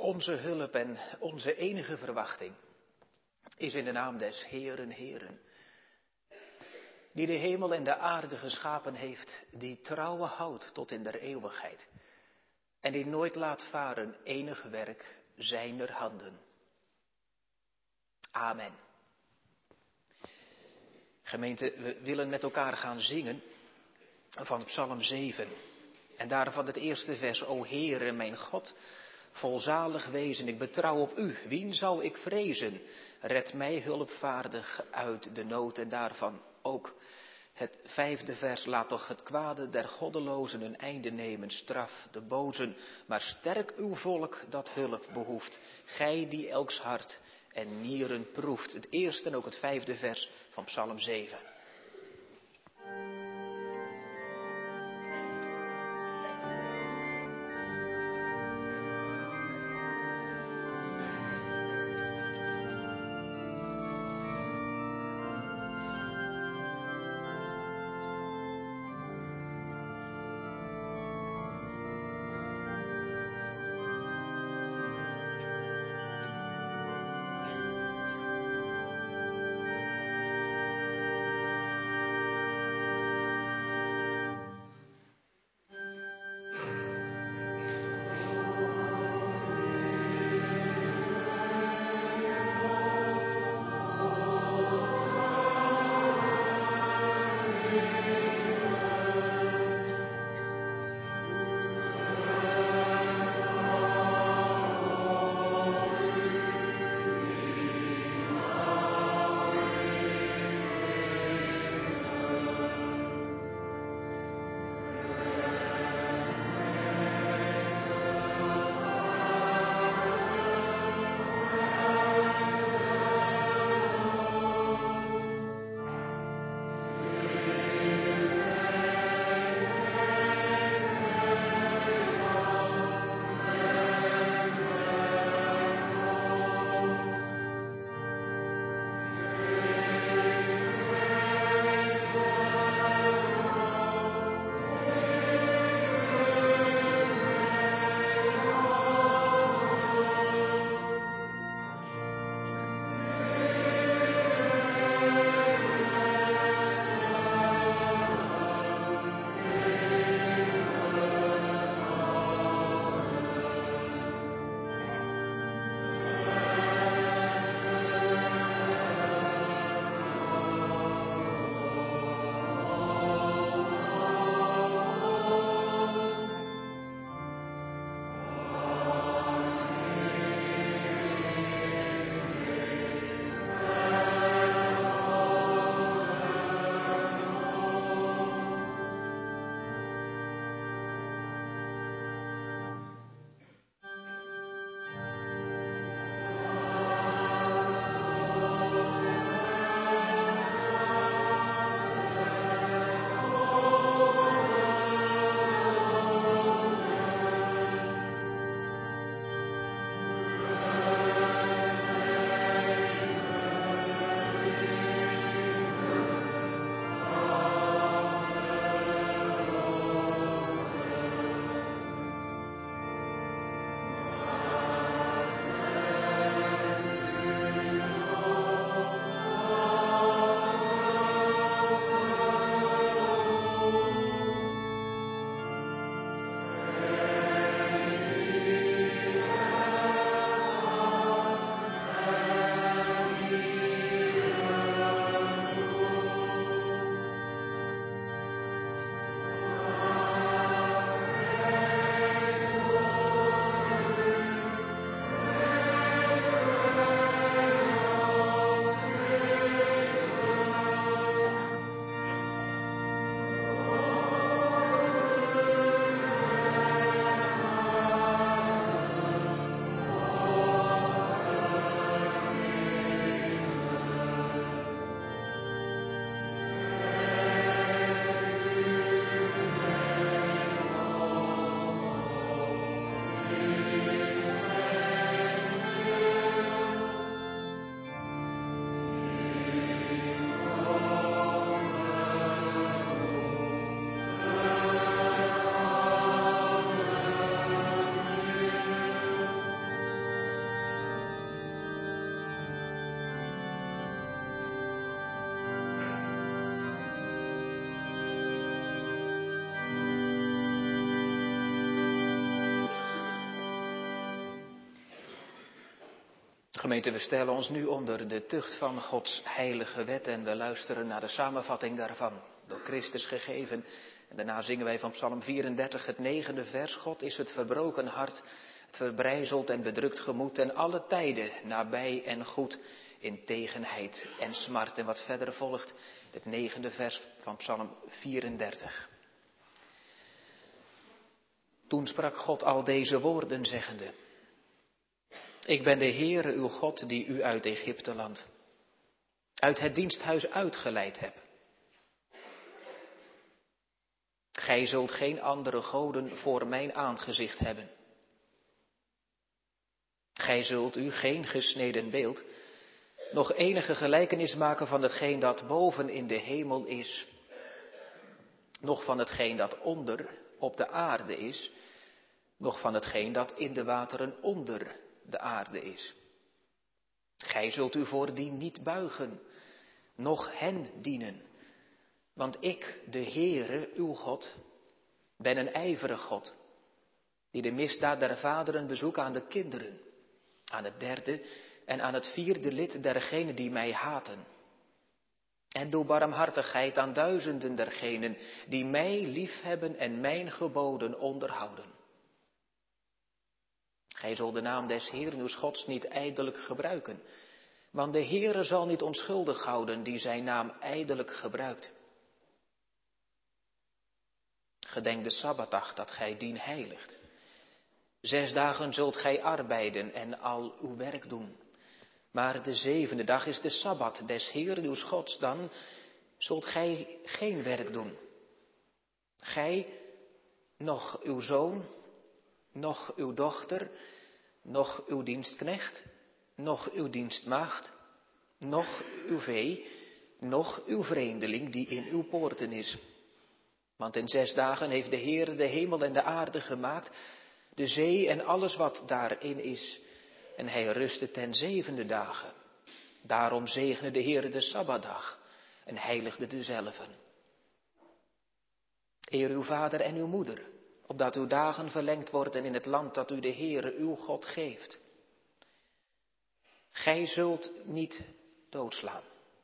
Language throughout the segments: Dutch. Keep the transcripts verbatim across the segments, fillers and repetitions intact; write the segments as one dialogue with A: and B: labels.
A: Onze hulp en onze enige verwachting is in de naam des Heeren, Heeren, die de hemel en de aarde geschapen heeft, die trouwe houdt tot in der eeuwigheid en die nooit laat varen enig werk zijner handen. Amen. Gemeente, we willen met elkaar gaan zingen van Psalm zeven. En daarvan het eerste vers: O Heere, mijn God, volzalig wezen, ik betrouw op u. Wien zou ik vrezen? Red mij hulpvaardig uit de nood. En daarvan ook het vijfde vers: laat toch het kwade der goddelozen een einde nemen, straf de bozen, maar sterk uw volk dat hulp behoeft. Gij die elks hart en nieren proeft. Het eerste en ook het vijfde vers van Psalm zeven. Gemeente, we stellen ons nu onder de tucht van Gods heilige wet en we luisteren naar de samenvatting daarvan, door Christus gegeven. En daarna zingen wij van Psalm vierendertig het negende vers. God is het verbroken hart, het verbrijzeld en bedrukt gemoed en alle tijden nabij en goed in tegenheid en smart. En wat verder volgt, het negende vers van Psalm vierendertig. Toen sprak God al deze woorden zeggende: Ik ben de Heere uw God die u uit Egypteland, uit het diensthuis uitgeleid heb. Gij zult geen andere goden voor mijn aangezicht hebben. Gij zult u geen gesneden beeld, nog enige gelijkenis maken van hetgeen dat boven in de hemel is, nog van hetgeen dat onder op de aarde is, nog van hetgeen dat in de wateren onder de aarde is. Gij zult u voor die niet buigen, noch hen dienen, want ik, de Heere, uw God, ben een ijverig God, die de misdaad der vaderen bezoekt aan de kinderen, aan het derde en aan het vierde lid dergenen die mij haten. En doe barmhartigheid aan duizenden dergenen die mij liefhebben en mijn geboden onderhouden. Gij zult de naam des Heeren uws Gods niet ijdelijk gebruiken, want de Heere zal niet onschuldig houden die zijn naam ijdelijk gebruikt. Gedenk de Sabbatdag dat gij dien heiligt. Zes dagen zult gij arbeiden en al uw werk doen. Maar de zevende dag is de Sabbat des Heeren uws Gods, dan zult gij geen werk doen. Gij, noch uw zoon, noch uw dochter, noch uw dienstknecht, noch uw dienstmaagd, noch uw vee, noch uw vreemdeling die in uw poorten is. Want in zes dagen heeft de Heere de hemel en de aarde gemaakt, de zee en alles wat daarin is. En hij rustte ten zevende dagen. Daarom zegene de Heere de Sabbatdag en heiligde dezelven. Eer uw vader en uw moeder, opdat uw dagen verlengd worden in het land dat u de Heere uw God geeft. Gij zult niet doodslaan.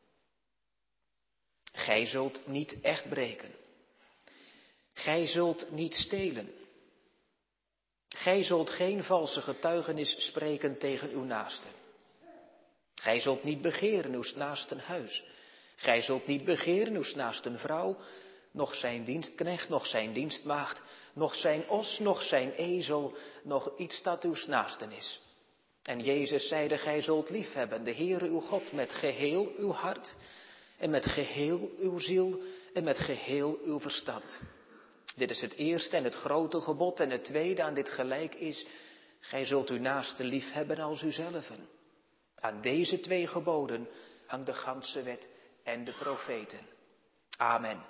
A: Gij zult niet echt breken. Gij zult niet stelen. Gij zult geen valse getuigenis spreken tegen uw naaste. Gij zult niet begeren uw naasten huis. Gij zult niet begeren uw naasten vrouw, noch zijn dienstknecht, noch zijn dienstmaagd, noch zijn os, noch zijn ezel, noch iets dat uw naasten is. En Jezus zeide, gij zult liefhebben de Heere uw God met geheel uw hart en met geheel uw ziel en met geheel uw verstand. Dit is het eerste en het grote gebod en het tweede aan dit gelijk is, gij zult uw naaste liefhebben als uzelven. Aan deze twee geboden hangt de ganse wet en de profeten. Amen.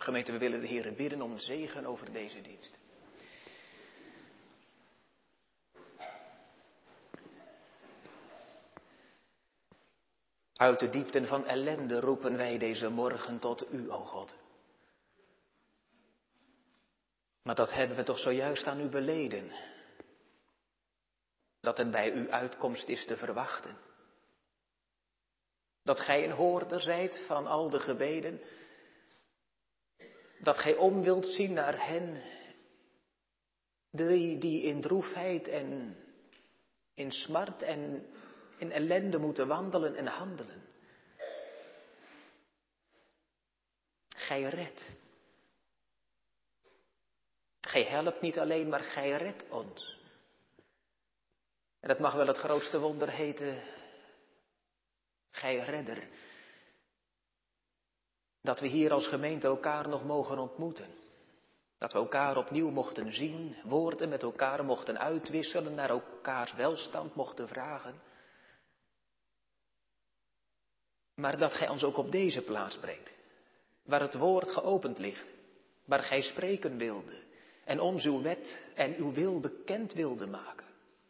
A: Gemeente, we willen de Heer bidden om zegen over deze dienst. Uit de diepten van ellende roepen wij deze morgen tot u, o God. Maar dat hebben we toch zojuist aan u beleden. Dat het bij uw uitkomst is te verwachten. Dat gij een hoorder zijt van al de gebeden. Dat gij om wilt zien naar hen die, die in droefheid en in smart en in ellende moeten wandelen en handelen. Gij redt. Gij helpt niet alleen, maar gij redt ons. En dat mag wel het grootste wonder heten, gij redder. Dat we hier als gemeente elkaar nog mogen ontmoeten. Dat we elkaar opnieuw mochten zien, woorden met elkaar mochten uitwisselen, naar elkaars welstand mochten vragen. Maar dat gij ons ook op deze plaats brengt, waar het woord geopend ligt, waar gij spreken wilde en ons uw wet en uw wil bekend wilde maken.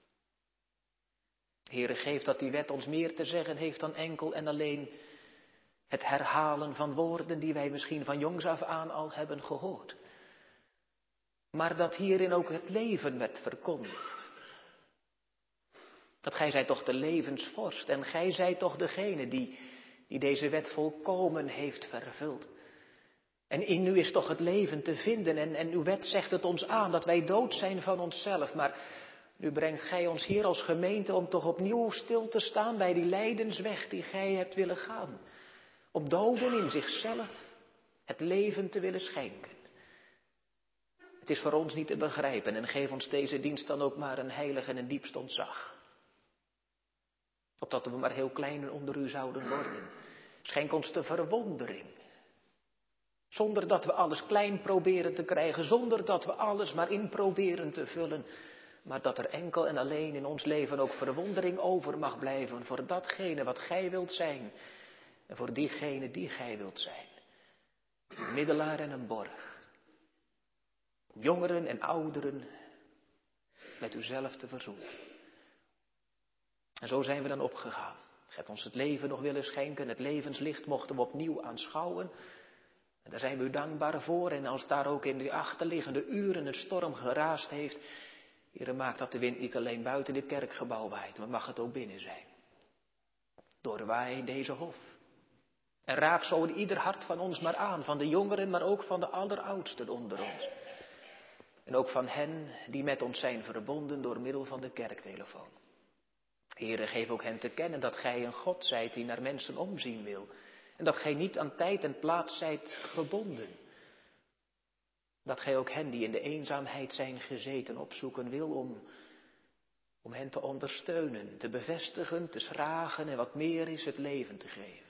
A: Heere, geef dat die wet ons meer te zeggen heeft dan enkel en alleen het herhalen van woorden die wij misschien van jongs af aan al hebben gehoord. Maar dat hierin ook het leven werd verkondigd. Dat gij zijt toch de levensvorst en gij zijt toch degene die, die deze wet volkomen heeft vervuld. En in u is toch het leven te vinden en, en uw wet zegt het ons aan dat wij dood zijn van onszelf. Maar nu brengt gij ons hier als gemeente om toch opnieuw stil te staan bij die lijdensweg die gij hebt willen gaan. Om doden in zichzelf het leven te willen schenken. Het is voor ons niet te begrijpen en geef ons deze dienst dan ook maar een heilig en een diepst ontzag. Opdat we maar heel klein onder u zouden worden. Schenk ons de verwondering. Zonder dat we alles klein proberen te krijgen, zonder dat we alles maar in proberen te vullen. Maar dat er enkel en alleen in ons leven ook verwondering over mag blijven voor datgene wat gij wilt zijn. En voor diegene die gij wilt zijn. Een middelaar en een borg. Om jongeren en ouderen met uzelf te verzoenen. En zo zijn we dan opgegaan. Gij hebt ons het leven nog willen schenken. Het levenslicht mochten we opnieuw aanschouwen. En daar zijn we u dankbaar voor. En als daar ook in die achterliggende uren een storm geraast heeft. Heere, maakt dat de wind niet alleen buiten dit kerkgebouw waait. Maar mag het ook binnen zijn. Doorwaai deze hof. En raak zo in ieder hart van ons maar aan. Van de jongeren, maar ook van de alleroudsten onder ons. En ook van hen die met ons zijn verbonden door middel van de kerktelefoon. Heere, geef ook hen te kennen dat gij een God zijt die naar mensen omzien wil. En dat gij niet aan tijd en plaats zijt gebonden. Dat gij ook hen die in de eenzaamheid zijn gezeten opzoeken wil om, om hen te ondersteunen, te bevestigen, te schragen en wat meer is het leven te geven.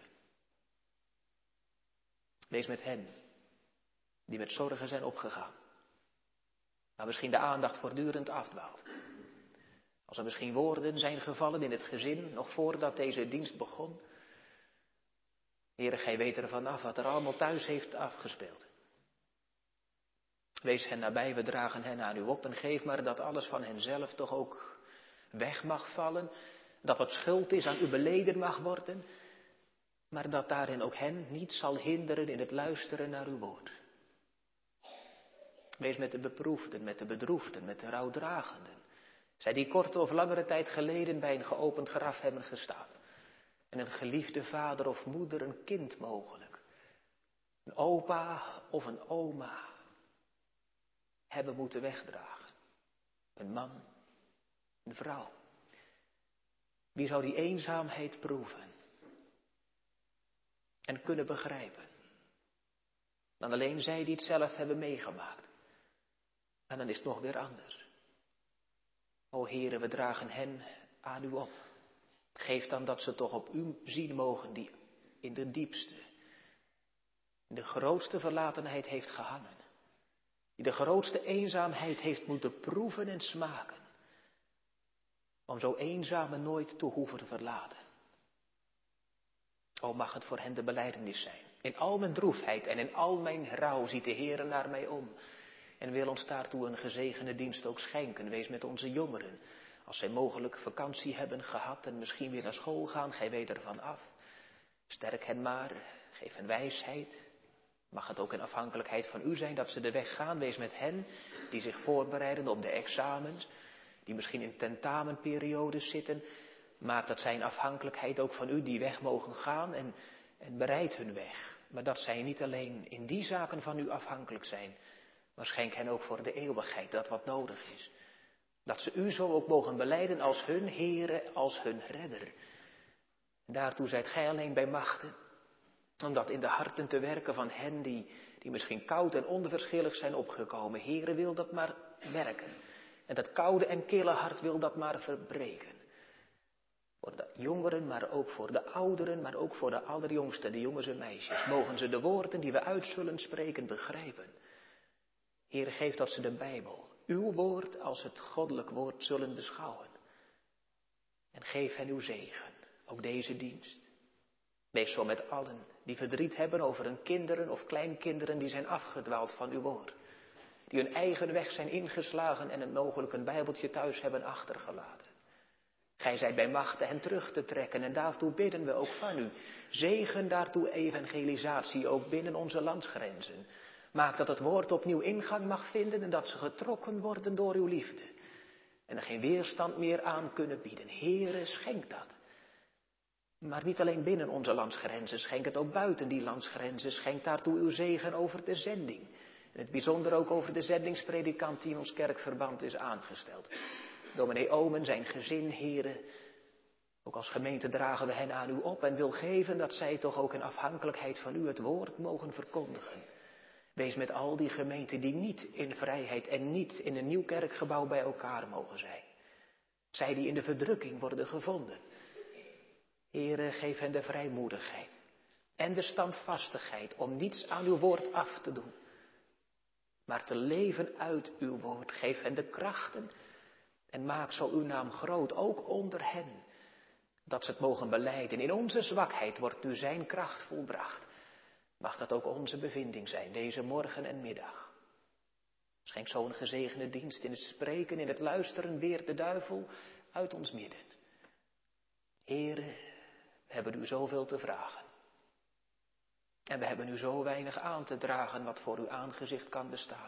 A: Wees met hen die met zorgen zijn opgegaan. Maar misschien de aandacht voortdurend afdwaalt. Als er misschien woorden zijn gevallen in het gezin, nog voordat deze dienst begon. Heere, gij weet er vanaf wat er allemaal thuis heeft afgespeeld. Wees hen nabij, we dragen hen aan u op en geef maar dat alles van henzelf toch ook weg mag vallen. Dat wat schuld is aan u beleden mag worden. Maar dat daarin ook hen niet zal hinderen in het luisteren naar uw woord. Wees met de beproefden, met de bedroefden, met de rouwdragenden. Zij die korte of langere tijd geleden bij een geopend graf hebben gestaan. En een geliefde vader of moeder, een kind mogelijk. Een opa of een oma. Hebben moeten wegdragen. Een man, een vrouw. Wie zou die eenzaamheid proeven? En kunnen begrijpen. Dan alleen zij die het zelf hebben meegemaakt. En dan is het nog weer anders. O Heere, we dragen hen aan u op. Geef dan dat ze toch op u zien mogen die in de diepste, in de grootste verlatenheid heeft gehangen. Die de grootste eenzaamheid heeft moeten proeven en smaken. Om zo eenzame nooit te hoeven verlaten. O, mag het voor hen de belijdenis zijn. In al mijn droefheid en in al mijn rouw ziet de Heere naar mij om. En wil ons daartoe een gezegende dienst ook schenken. Wees met onze jongeren. Als zij mogelijk vakantie hebben gehad en misschien weer naar school gaan, gij weet ervan af. Sterk hen maar, geef hen wijsheid. Mag het ook in afhankelijkheid van u zijn dat ze de weg gaan. Wees met hen die zich voorbereiden op de examens, die misschien in tentamenperiodes zitten. Maak dat zij in afhankelijkheid ook van u die weg mogen gaan en, en bereid hun weg. Maar dat zij niet alleen in die zaken van u afhankelijk zijn, maar schenk hen ook voor de eeuwigheid dat wat nodig is. Dat ze u zo ook mogen belijden als hun Heere, als hun redder. En daartoe zijt gij alleen bij machten. Om dat in de harten te werken van hen die, die misschien koud en onverschillig zijn opgekomen. Heere, wil dat maar werken. En dat koude en kille hart wil dat maar verbreken. Voor de jongeren, maar ook voor de ouderen, maar ook voor de allerjongsten, de jongens en meisjes. Mogen ze de woorden die we uit zullen spreken begrijpen. Heere, geef dat ze de Bijbel, uw woord als het goddelijk woord zullen beschouwen. En geef hen uw zegen, ook deze dienst. Wees zo met allen die verdriet hebben over hun kinderen of kleinkinderen die zijn afgedwaald van uw woord. Die hun eigen weg zijn ingeslagen en een mogelijk een Bijbeltje thuis hebben achtergelaten. Gij zijt bij machten hen terug te trekken en daartoe bidden we ook van u. Zegen daartoe evangelisatie ook binnen onze landsgrenzen. Maak dat het woord opnieuw ingang mag vinden en dat ze getrokken worden door uw liefde. En er geen weerstand meer aan kunnen bieden. Heere, schenk dat. Maar niet alleen binnen onze landsgrenzen, schenk het ook buiten die landsgrenzen. Schenk daartoe uw zegen over de zending. In het bijzonder ook over de zendingspredikant die in ons kerkverband is aangesteld. Dominee Omen, zijn gezin, Heere. Ook als gemeente dragen we hen aan u op en wil geven dat zij toch ook in afhankelijkheid van u het woord mogen verkondigen. Wees met al die gemeenten die niet in vrijheid en niet in een nieuw kerkgebouw bij elkaar mogen zijn. Zij die in de verdrukking worden gevonden. Heere, geef hen de vrijmoedigheid en de standvastigheid om niets aan uw woord af te doen. Maar te leven uit uw woord. Geef hen de krachten en maak zo uw naam groot, ook onder hen. Dat ze het mogen belijden. In onze zwakheid wordt nu zijn kracht volbracht. Mag dat ook onze bevinding zijn, deze morgen en middag. Schenk zo'n gezegende dienst in het spreken, in het luisteren, weer de duivel uit ons midden. Heere, we hebben u zoveel te vragen. En we hebben u zo weinig aan te dragen wat voor uw aangezicht kan bestaan.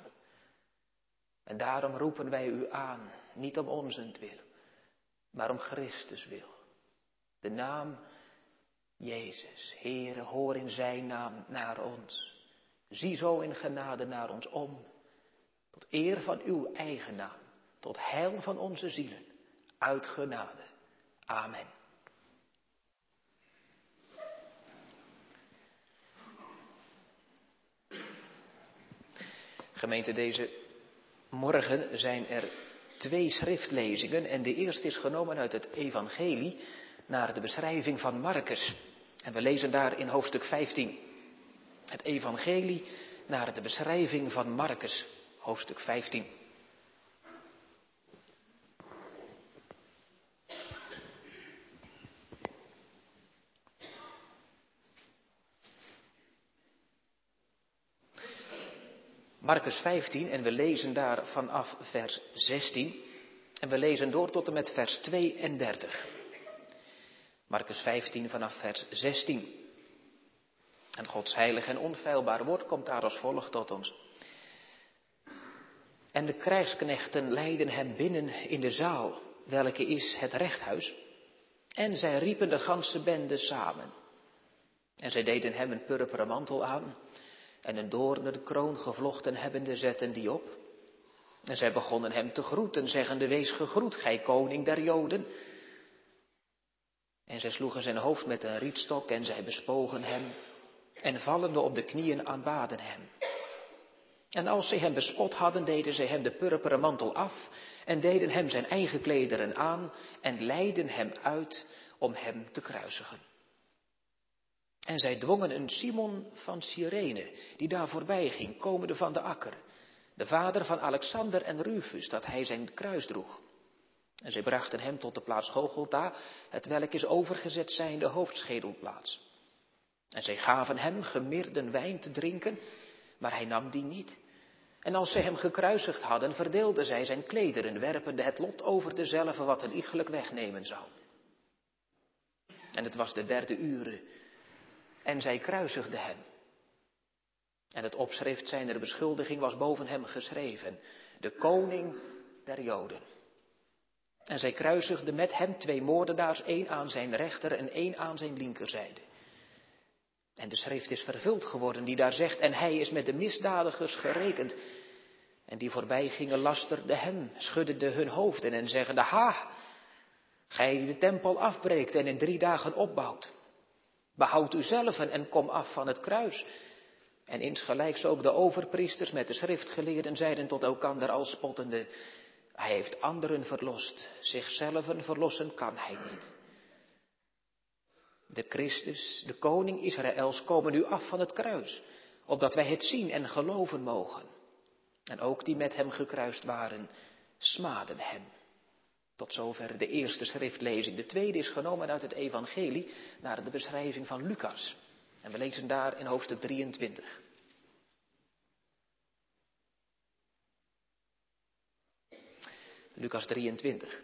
A: En daarom roepen wij u aan, niet om onzentwil, maar om Christus wil. De naam Jezus, Heere, hoor in zijn naam naar ons. Zie zo in genade naar ons om, tot eer van uw eigen naam, tot heil van onze zielen, uit genade. Amen. Gemeente, deze morgen zijn er twee schriftlezingen en de eerste is genomen uit het evangelie naar de beschrijving van Marcus. En we lezen daar in hoofdstuk vijftien. Het evangelie naar de beschrijving van Marcus, hoofdstuk vijftien. Marcus vijftien en we lezen daar vanaf vers zestien en we lezen door tot en met vers tweeëndertig. Marcus vijftien vanaf vers zestien. En Gods heilig en onfeilbaar woord komt daar als volgt tot ons. En de krijgsknechten leidden hem binnen in de zaal, welke is het rechthuis. En zij riepen de ganse bende samen. En zij deden hem een purperen mantel aan. En een doornen kroon gevlochten hebbende zetten die op. En zij begonnen hem te groeten, zeggende, wees gegroet, gij koning der Joden. En zij sloegen zijn hoofd met een rietstok en zij bespogen hem. En vallende op de knieën aanbaden hem. En als zij hem bespot hadden, deden zij hem de purperen mantel af. En deden hem zijn eigen klederen aan. En leidden hem uit om hem te kruisigen. En zij dwongen een Simon van Cyrene, die daar voorbij ging, komende van de akker, de vader van Alexander en Rufus, dat hij zijn kruis droeg. En zij brachten hem tot de plaats Golgotha, het welk is overgezet zijnde hoofdschedelplaats. En zij gaven hem gemirden wijn te drinken, maar hij nam die niet. En als zij hem gekruisigd hadden, verdeelden zij zijn klederen, werpende het lot over dezelve wat een iegelijk wegnemen zou. En het was de derde ure, en zij kruisigden hem. En het opschrift zijner beschuldiging was boven hem geschreven, de koning der Joden. En zij kruisigden met hem twee moordenaars, één aan zijn rechter en één aan zijn linkerzijde. En de schrift is vervuld geworden die daar zegt, en hij is met de misdadigers gerekend. En die voorbij gingen lasterden hem, schuddeden hun hoofden en zeggende, ha, gij die de tempel afbreekt en in drie dagen opbouwt. Behoud uzelven en kom af van het kruis. En insgelijks ook de overpriesters met de schriftgeleerden zeiden tot elkander al spottende, hij heeft anderen verlost, zichzelven verlossen kan hij niet. De Christus, de koning Israëls, komen nu af van het kruis, opdat wij het zien en geloven mogen. En ook die met hem gekruist waren, smaden hem. Tot zover de eerste schriftlezing. De tweede is genomen uit het evangelie naar de beschrijving van Lucas. En we lezen daar in hoofdstuk drieëntwintig. Lucas drieëntwintig.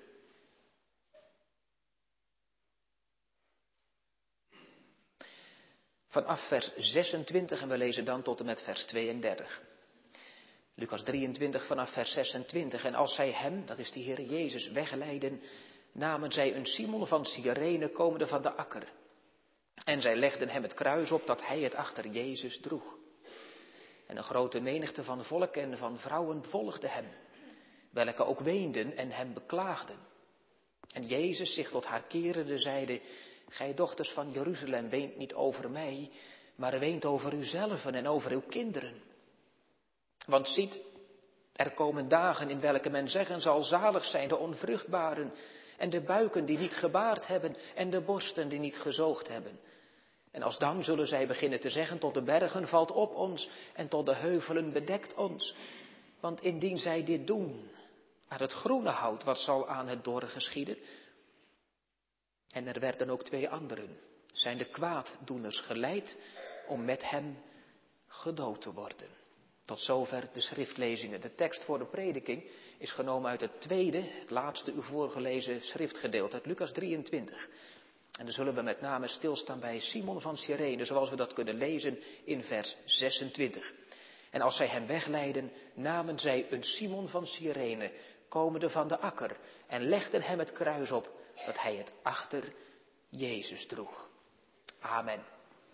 A: Vanaf vers zesentwintig en we lezen dan tot en met vers tweeëndertig. Lucas drieëntwintig vanaf vers zesentwintig. En als zij hem, dat is de Heer Jezus, wegleidden, namen zij een Simon van Cyrene komende van de akker. En zij legden hem het kruis op dat hij het achter Jezus droeg. En een grote menigte van volk en van vrouwen volgde hem, welke ook weenden en hem beklaagden. En Jezus zich tot haar kerende zeide, gij dochters van Jeruzalem, weent niet over mij, maar weent over uzelven en over uw kinderen. Want ziet, er komen dagen in welke men zeggen zal, zalig zijn de onvruchtbaren en de buiken die niet gebaard hebben en de borsten die niet gezoogd hebben. En alsdan zullen zij beginnen te zeggen, tot de bergen valt op ons en tot de heuvelen bedekt ons. Want indien zij dit doen, aan het groene hout, wat zal aan het dorre geschieden? En er werden ook twee anderen, zijn de kwaaddoeners geleid om met hem gedood te worden. Tot zover de schriftlezingen. De tekst voor de prediking is genomen uit het tweede, het laatste u voorgelezen schriftgedeelte uit Lucas drieëntwintig. En dan zullen we met name stilstaan bij Simon van Cyrene, zoals we dat kunnen lezen in vers zesentwintig. En als zij hem wegleidden, namen zij een Simon van Cyrene, komende van de akker, en legden hem het kruis op, dat hij het achter Jezus droeg. Amen.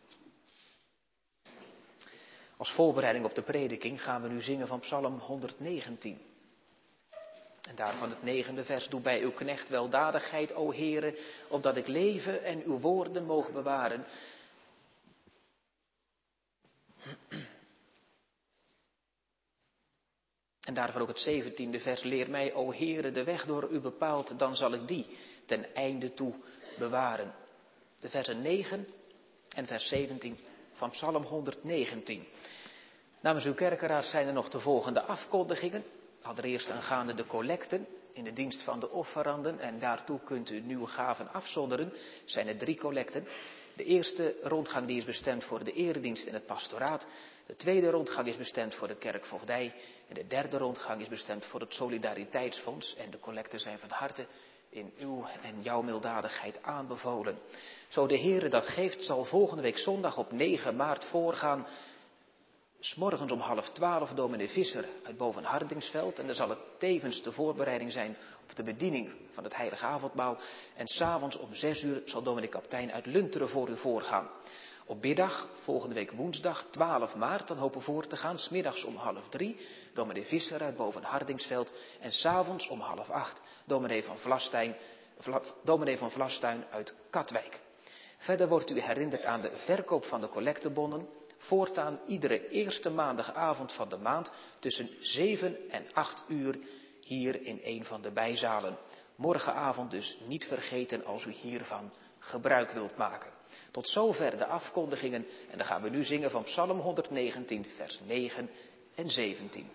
A: Als voorbereiding op de prediking gaan we nu zingen van Psalm honderdnegentien. En daarvan het negende vers, doe bij uw knecht weldadigheid, o Heere, opdat ik leven en uw woorden mogen bewaren. En daarvan ook het zeventiende vers, leer mij, o Heere, de weg door u bepaald, dan zal ik die ten einde toe bewaren. De versen negen en vers zeventien van Psalm honderdnegentien. Namens uw kerkeraad zijn er nog de volgende afkondigingen. Allereerst aangaande de collecten in de dienst van de offeranden. En daartoe kunt u nieuwe gaven afzonderen. Zijn er drie collecten. De eerste rondgang die is bestemd voor de eredienst en het pastoraat. De tweede rondgang is bestemd voor de kerkvoogdij. En de derde rondgang is bestemd voor het Solidariteitsfonds. En de collecten zijn van harte in uw en jouw milddadigheid aanbevolen. Zo de Heere dat geeft, zal volgende week zondag op negen maart voorgaan. 'S Morgens om half twaalf dominee Visser uit Boven-Hardingsveld. En dan zal het tevens de voorbereiding zijn op de bediening van het heilige avondmaal. En 's avonds om zes uur zal dominee Kaptein uit Lunteren voor u voorgaan. Op middag, volgende week woensdag twaalf maart, dan hopen we voor te gaan. 's Middags om half drie, dominee Visser uit Boven-Hardingsveld. En 's avonds om half acht, dominee van Vlastuin, Vla, dominee van Vlastuin uit Katwijk. Verder wordt u herinnerd aan de verkoop van de collectebonnen. Voortaan iedere eerste maandagavond van de maand tussen zeven en acht uur hier in een van de bijzalen. Morgenavond dus niet vergeten als u hiervan gebruik wilt maken. Tot zover de afkondigingen en dan gaan we nu zingen van Psalm honderdnegentien vers negen en zeventien.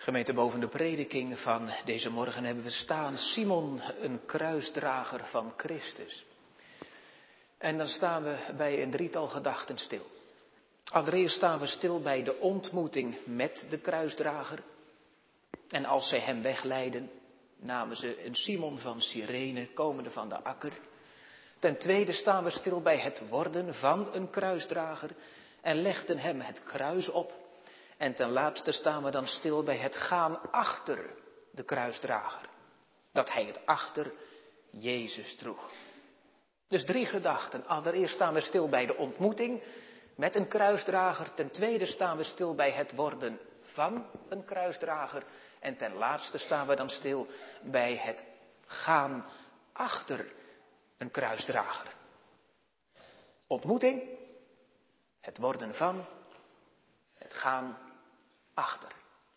A: Gemeente, boven de prediking van deze morgen hebben we staan Simon, een kruisdrager van Christus. En dan staan we bij een drietal gedachten stil. Allereerst staan we stil bij de ontmoeting met de kruisdrager. En als zij hem wegleiden, namen ze een Simon van Cyrene, komende van de akker. Ten tweede staan we stil bij het worden van een kruisdrager en legden hem het kruis op. En ten laatste staan we dan stil bij het gaan achter de kruisdrager. Dat hij het achter Jezus droeg. Dus drie gedachten. Allereerst staan we stil bij de ontmoeting met een kruisdrager. Ten tweede staan we stil bij het worden van een kruisdrager. En ten laatste staan we dan stil bij het gaan achter een kruisdrager. Ontmoeting, het worden van, het gaan achter.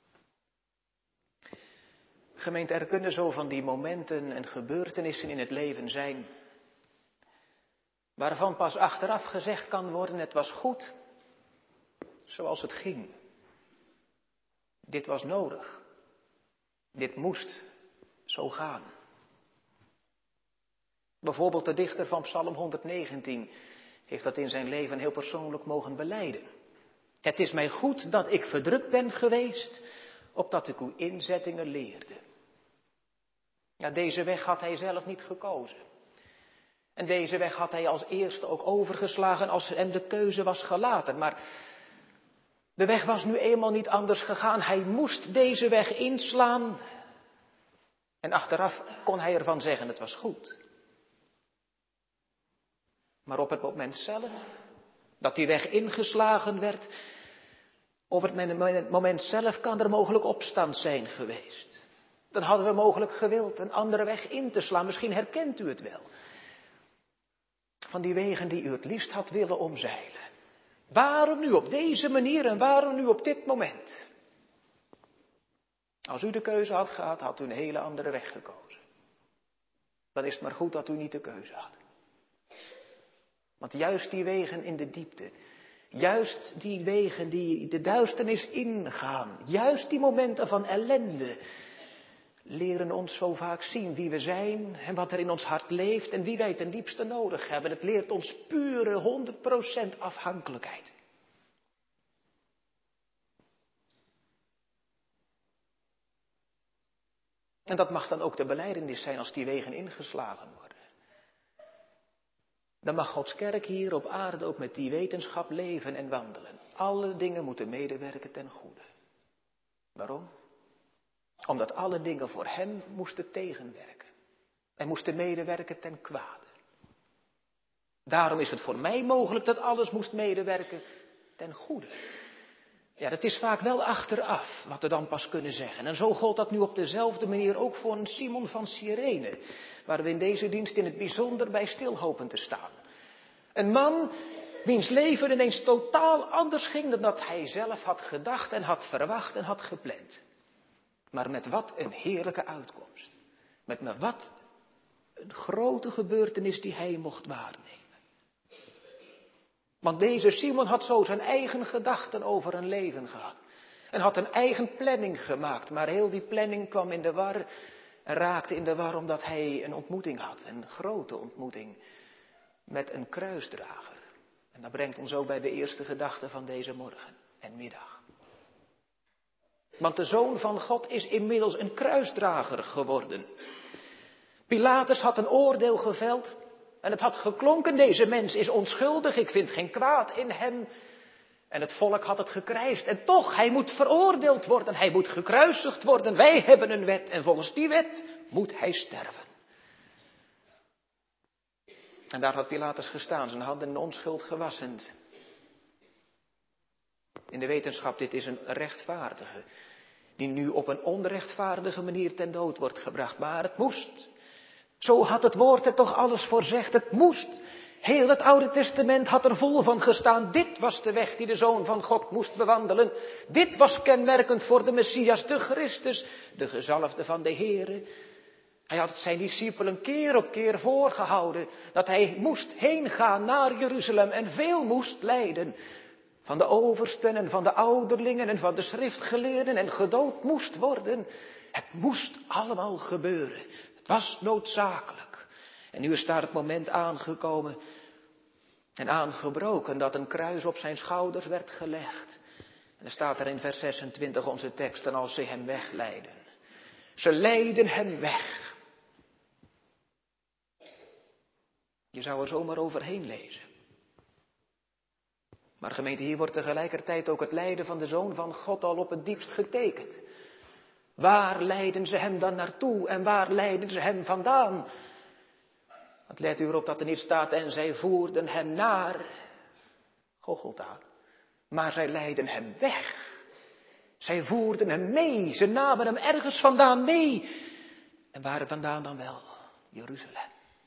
A: Gemeente, er kunnen zo van die momenten en gebeurtenissen in het leven zijn, waarvan pas achteraf gezegd kan worden, het was goed zoals het ging. Dit was nodig. Dit moest zo gaan. Bijvoorbeeld de dichter van Psalm honderdnegentien heeft dat in zijn leven heel persoonlijk mogen belijden. Het is mij goed dat ik verdrukt ben geweest, opdat ik uw inzettingen leerde. Ja, deze weg had hij zelf niet gekozen. En deze weg had hij als eerste ook overgeslagen als hem de keuze was gelaten. Maar de weg was nu eenmaal niet anders gegaan. Hij moest deze weg inslaan. En achteraf kon hij ervan zeggen, het was goed. Maar op het moment zelf, dat die weg ingeslagen werd, op het moment zelf kan er mogelijk opstand zijn geweest. Dan hadden we mogelijk gewild een andere weg in te slaan. Misschien herkent u het wel. Van die wegen die u het liefst had willen omzeilen. Waarom nu op deze manier en waarom nu op dit moment? Als u de keuze had gehad, had u een hele andere weg gekozen. Dan is het maar goed dat u niet de keuze had. Want juist die wegen in de diepte, juist die wegen die de duisternis ingaan, juist die momenten van ellende, leren ons zo vaak zien wie we zijn en wat er in ons hart leeft en wie wij ten diepste nodig hebben. Het leert ons pure honderd procent afhankelijkheid. En dat mag dan ook de belijdenis zijn als die wegen ingeslagen worden. Dan mag Gods kerk hier op aarde ook met die wetenschap leven en wandelen. Alle dingen moeten medewerken ten goede. Waarom? Omdat alle dingen voor hem moesten tegenwerken. En moesten medewerken ten kwade. Daarom is het voor mij mogelijk dat alles moest medewerken ten goede. Ja, dat is vaak wel achteraf wat we dan pas kunnen zeggen. En zo gold dat nu op dezelfde manier ook voor een Simon van Cyrene. Waar we in deze dienst in het bijzonder bij stil hopen te staan. Een man wiens leven ineens totaal anders ging dan dat hij zelf had gedacht en had verwacht en had gepland. Maar met wat een heerlijke uitkomst. Met me wat een grote gebeurtenis die hij mocht waarnemen. Want deze Simon had zo zijn eigen gedachten over een leven gehad. En had een eigen planning gemaakt. Maar heel die planning kwam in de war. En raakte in de war omdat hij een ontmoeting had. Een grote ontmoeting. Met een kruisdrager. En dat brengt ons ook bij de eerste gedachte van deze morgen en middag. Want de Zoon van God is inmiddels een kruisdrager geworden. Pilatus had een oordeel geveld. En het had geklonken, deze mens is onschuldig, ik vind geen kwaad in hem. En het volk had het gekrijsd. En toch, hij moet veroordeeld worden, hij moet gekruisigd worden. Wij hebben een wet en volgens die wet moet hij sterven. En daar had Pilatus gestaan, zijn handen in onschuld gewassend. In de wetenschap, dit is een rechtvaardige, die nu op een onrechtvaardige manier ten dood wordt gebracht. Maar het moest. Zo had het woord er toch alles voor zegt. Het moest. Heel het Oude Testament had er vol van gestaan. Dit was de weg die de Zoon van God moest bewandelen. Dit was kenmerkend voor de Messias, de Christus, de gezalfde van de Here. Hij had het zijn discipelen keer op keer voorgehouden dat hij moest heen gaan naar Jeruzalem en veel moest lijden. van de oversten en van de ouderlingen en van de schriftgeleerden en gedood moest worden. Het moest allemaal gebeuren. Het was noodzakelijk. En nu is daar het moment aangekomen en aangebroken dat een kruis op zijn schouders werd gelegd. En dan staat er in vers zesentwintig onze tekst, en als ze hem wegleiden. Ze leiden hem weg. Je zou er zomaar overheen lezen. Maar gemeente, hier wordt tegelijkertijd ook het lijden van de Zoon van God al op het diepst getekend. Waar leiden ze hem dan naartoe en waar leiden ze hem vandaan? Want let u erop dat er niet staat, en zij voerden hem naar Golgotha. Maar zij leidden hem weg. Zij voerden hem mee. Ze namen hem ergens vandaan mee. En waar vandaan dan wel? Jeruzalem.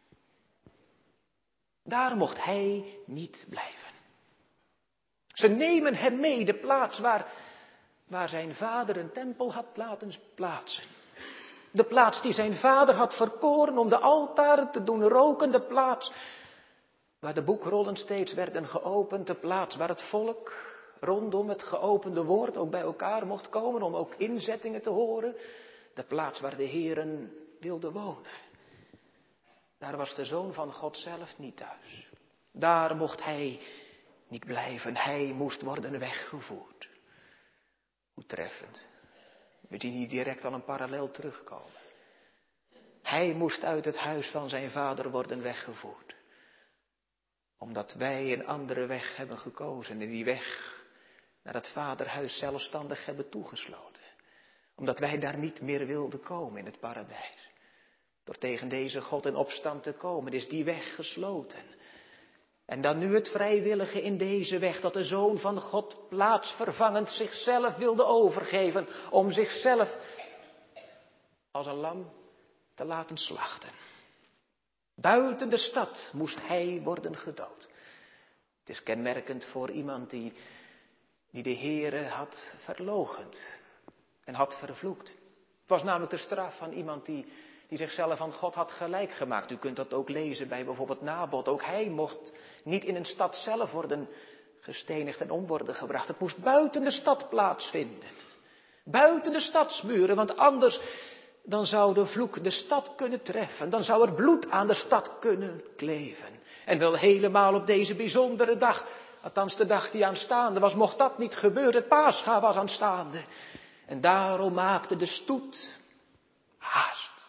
A: Daar mocht hij niet blijven. Ze nemen hem mee, de plaats waar, waar zijn vader een tempel had laten plaatsen. De plaats die zijn vader had verkoren om de altaren te doen roken. De plaats waar de boekrollen steeds werden geopend. De plaats waar het volk rondom het geopende woord ook bij elkaar mocht komen om ook inzettingen te horen. De plaats waar de Heeren wilde wonen. Daar was de Zoon van God zelf niet thuis. Daar mocht hij niet blijven. Hij moest worden weggevoerd. Hoe treffend. We zien hier direct al een parallel terugkomen. Hij moest uit het huis van zijn vader worden weggevoerd. Omdat wij een andere weg hebben gekozen en die weg naar het vaderhuis zelfstandig hebben toegesloten. Omdat wij daar niet meer wilden komen in het paradijs. Door tegen deze God in opstand te komen is die weg gesloten. En dan nu het vrijwillige in deze weg dat de Zoon van God plaatsvervangend zichzelf wilde overgeven. Om zichzelf als een lam te laten slachten. Buiten de stad moest hij worden gedood. Het is kenmerkend voor iemand die, die de Heere had verloochend en had vervloekt. Het was namelijk de straf van iemand die, die zichzelf aan God had gelijk gemaakt. U kunt dat ook lezen bij bijvoorbeeld Nabot. Ook hij mocht niet in een stad zelf worden gestenigd en om worden gebracht. Het moest buiten de stad plaatsvinden. Buiten de stadsmuren, want anders dan zou de vloek de stad kunnen treffen. Dan zou er bloed aan de stad kunnen kleven. En wel helemaal op deze bijzondere dag. Althans de dag die aanstaande was, mocht dat niet gebeuren. Het Pascha was aanstaande. En daarom maakte de stoet haast.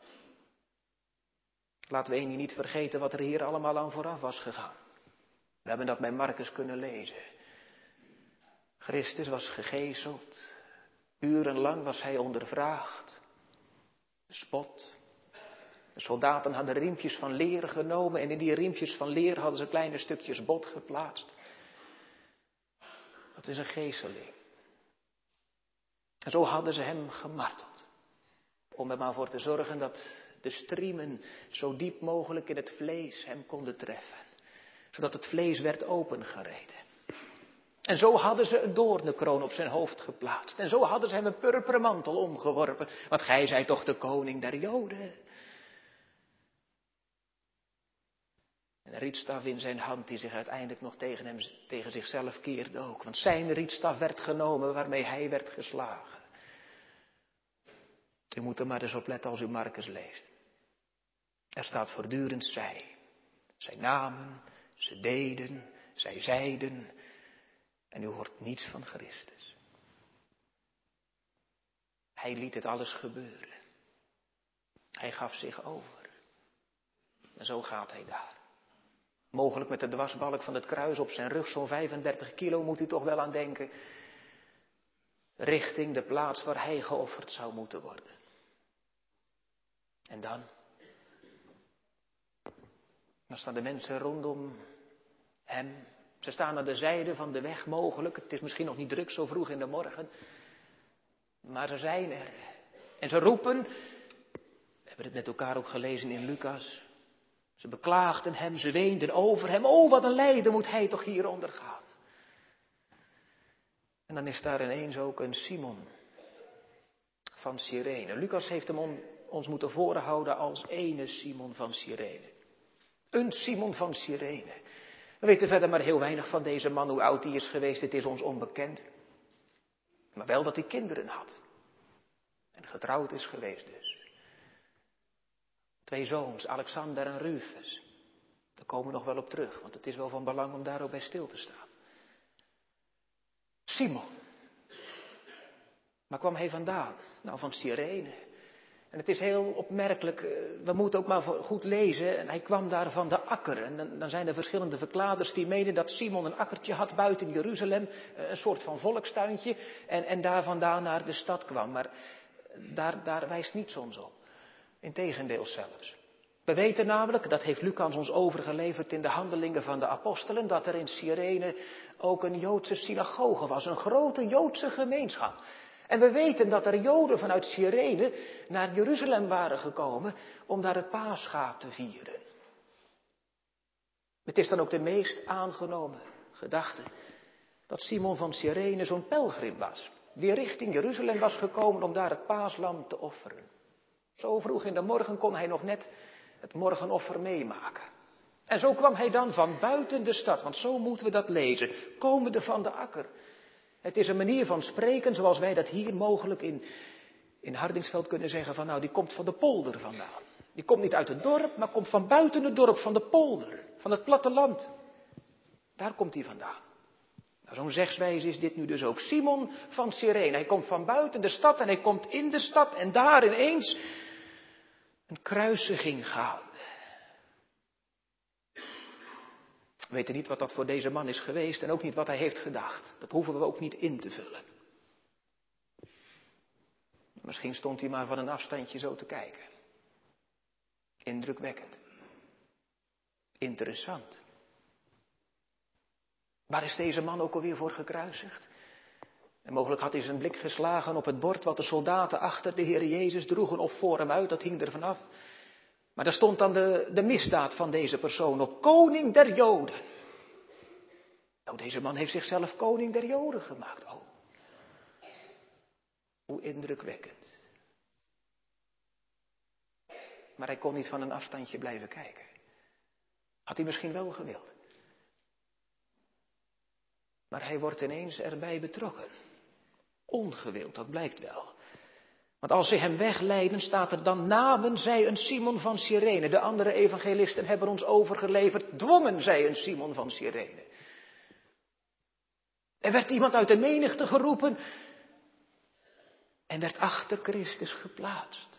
A: Laten we één niet vergeten wat er hier allemaal aan vooraf was gegaan. We hebben dat bij Marcus kunnen lezen. Christus was gegezeld. Urenlang was hij ondervraagd. De spot. De soldaten hadden riempjes van leer genomen en in die riempjes van leer hadden ze kleine stukjes bot geplaatst. Dat is een gezeling. En zo hadden ze hem gemarteld. Om er maar voor te zorgen dat de striemen zo diep mogelijk in het vlees hem konden treffen. Zodat het vlees werd opengereden. En zo hadden ze een doornenkroon op zijn hoofd geplaatst. En zo hadden ze hem een purperen mantel omgeworpen. Want gij zijt toch de koning der Joden. En een rietstaf in zijn hand die zich uiteindelijk nog tegen, hem, tegen zichzelf keerde ook. Want zijn rietstaf werd genomen waarmee hij werd geslagen. U moet er maar eens op letten als u Marcus leest. Er staat voortdurend zij. Zij namen, ze deden, zij zeiden. En u hoort niets van Christus. Hij liet het alles gebeuren. Hij gaf zich over. En zo gaat hij daar. Mogelijk met de dwarsbalk van het kruis op zijn rug, zo'n vijfendertig kilo moet u toch wel aan denken. Richting de plaats waar hij geofferd zou moeten worden. En dan? Dan staan de mensen rondom hem. Ze staan aan de zijde van de weg mogelijk. Het is misschien nog niet druk zo vroeg in de morgen. Maar ze zijn er. En ze roepen. We hebben het met elkaar ook gelezen in Lucas. Ze beklaagden hem, ze weenden over hem. Oh, wat een lijden moet hij toch hier ondergaan. En dan is daar ineens ook een Simon van Cyrene. Lucas heeft hem on, ons moeten voorhouden als ene Simon van Cyrene. Een Simon van Cyrene. We weten verder maar heel weinig van deze man, hoe oud hij is geweest, het is ons onbekend. Maar wel dat hij kinderen had. En getrouwd is geweest dus. Twee zoons, Alexander en Rufus. Daar komen we nog wel op terug, want het is wel van belang om daar ook bij stil te staan. Simon. Waar kwam hij vandaan? Nou, van Cyrene. En het is heel opmerkelijk, we moeten ook maar goed lezen. En hij kwam daar van de akker. En dan zijn er verschillende verkladers die menen dat Simon een akkertje had buiten Jeruzalem. Een soort van volkstuintje. En, en daar vandaan naar de stad kwam. Maar daar, daar wijst niets ons op. Integendeel zelfs. We weten namelijk, dat heeft Lucas ons overgeleverd in de handelingen van de apostelen, dat er in Cyrene ook een Joodse synagoge was. Een grote Joodse gemeenschap. En we weten dat er Joden vanuit Cyrene naar Jeruzalem waren gekomen om daar het Paascha te vieren. Het is dan ook de meest aangenomen gedachte dat Simon van Cyrene zo'n pelgrim was, die richting Jeruzalem was gekomen om daar het paaslam te offeren. Zo vroeg in de morgen kon hij nog net het morgenoffer meemaken. En zo kwam hij dan van buiten de stad, want zo moeten we dat lezen, komende van de akker. Het is een manier van spreken zoals wij dat hier mogelijk in, in Hardingsveld kunnen zeggen van nou die komt van de polder vandaan. Die komt niet uit het dorp, maar komt van buiten het dorp, van de polder, van het platteland. Daar komt hij vandaan. Nou, zo'n zegswijze is dit nu dus ook. Simon van Cyrene, hij komt van buiten de stad en hij komt in de stad en daar ineens een kruisiging gaande. We weten niet wat dat voor deze man is geweest en ook niet wat hij heeft gedacht. Dat hoeven we ook niet in te vullen. Misschien stond hij maar van een afstandje zo te kijken. Indrukwekkend. Interessant. Waar is deze man ook alweer voor gekruisigd? En mogelijk had hij zijn blik geslagen op het bord wat de soldaten achter de Heer Jezus droegen of voor hem uit, dat hing er vanaf. Maar daar stond dan de, de misdaad van deze persoon op, koning der Joden. Nou, deze man heeft zichzelf koning der Joden gemaakt. Oh, hoe indrukwekkend. Maar hij kon niet van een afstandje blijven kijken. Had hij misschien wel gewild. Maar hij wordt ineens erbij betrokken. Ongewild, dat blijkt wel. Want als ze hem wegleiden, staat er dan namen zij een Simon van Cyrene. De andere evangelisten hebben ons overgeleverd, dwongen zij een Simon van Cyrene. Er werd iemand uit de menigte geroepen en werd achter Christus geplaatst.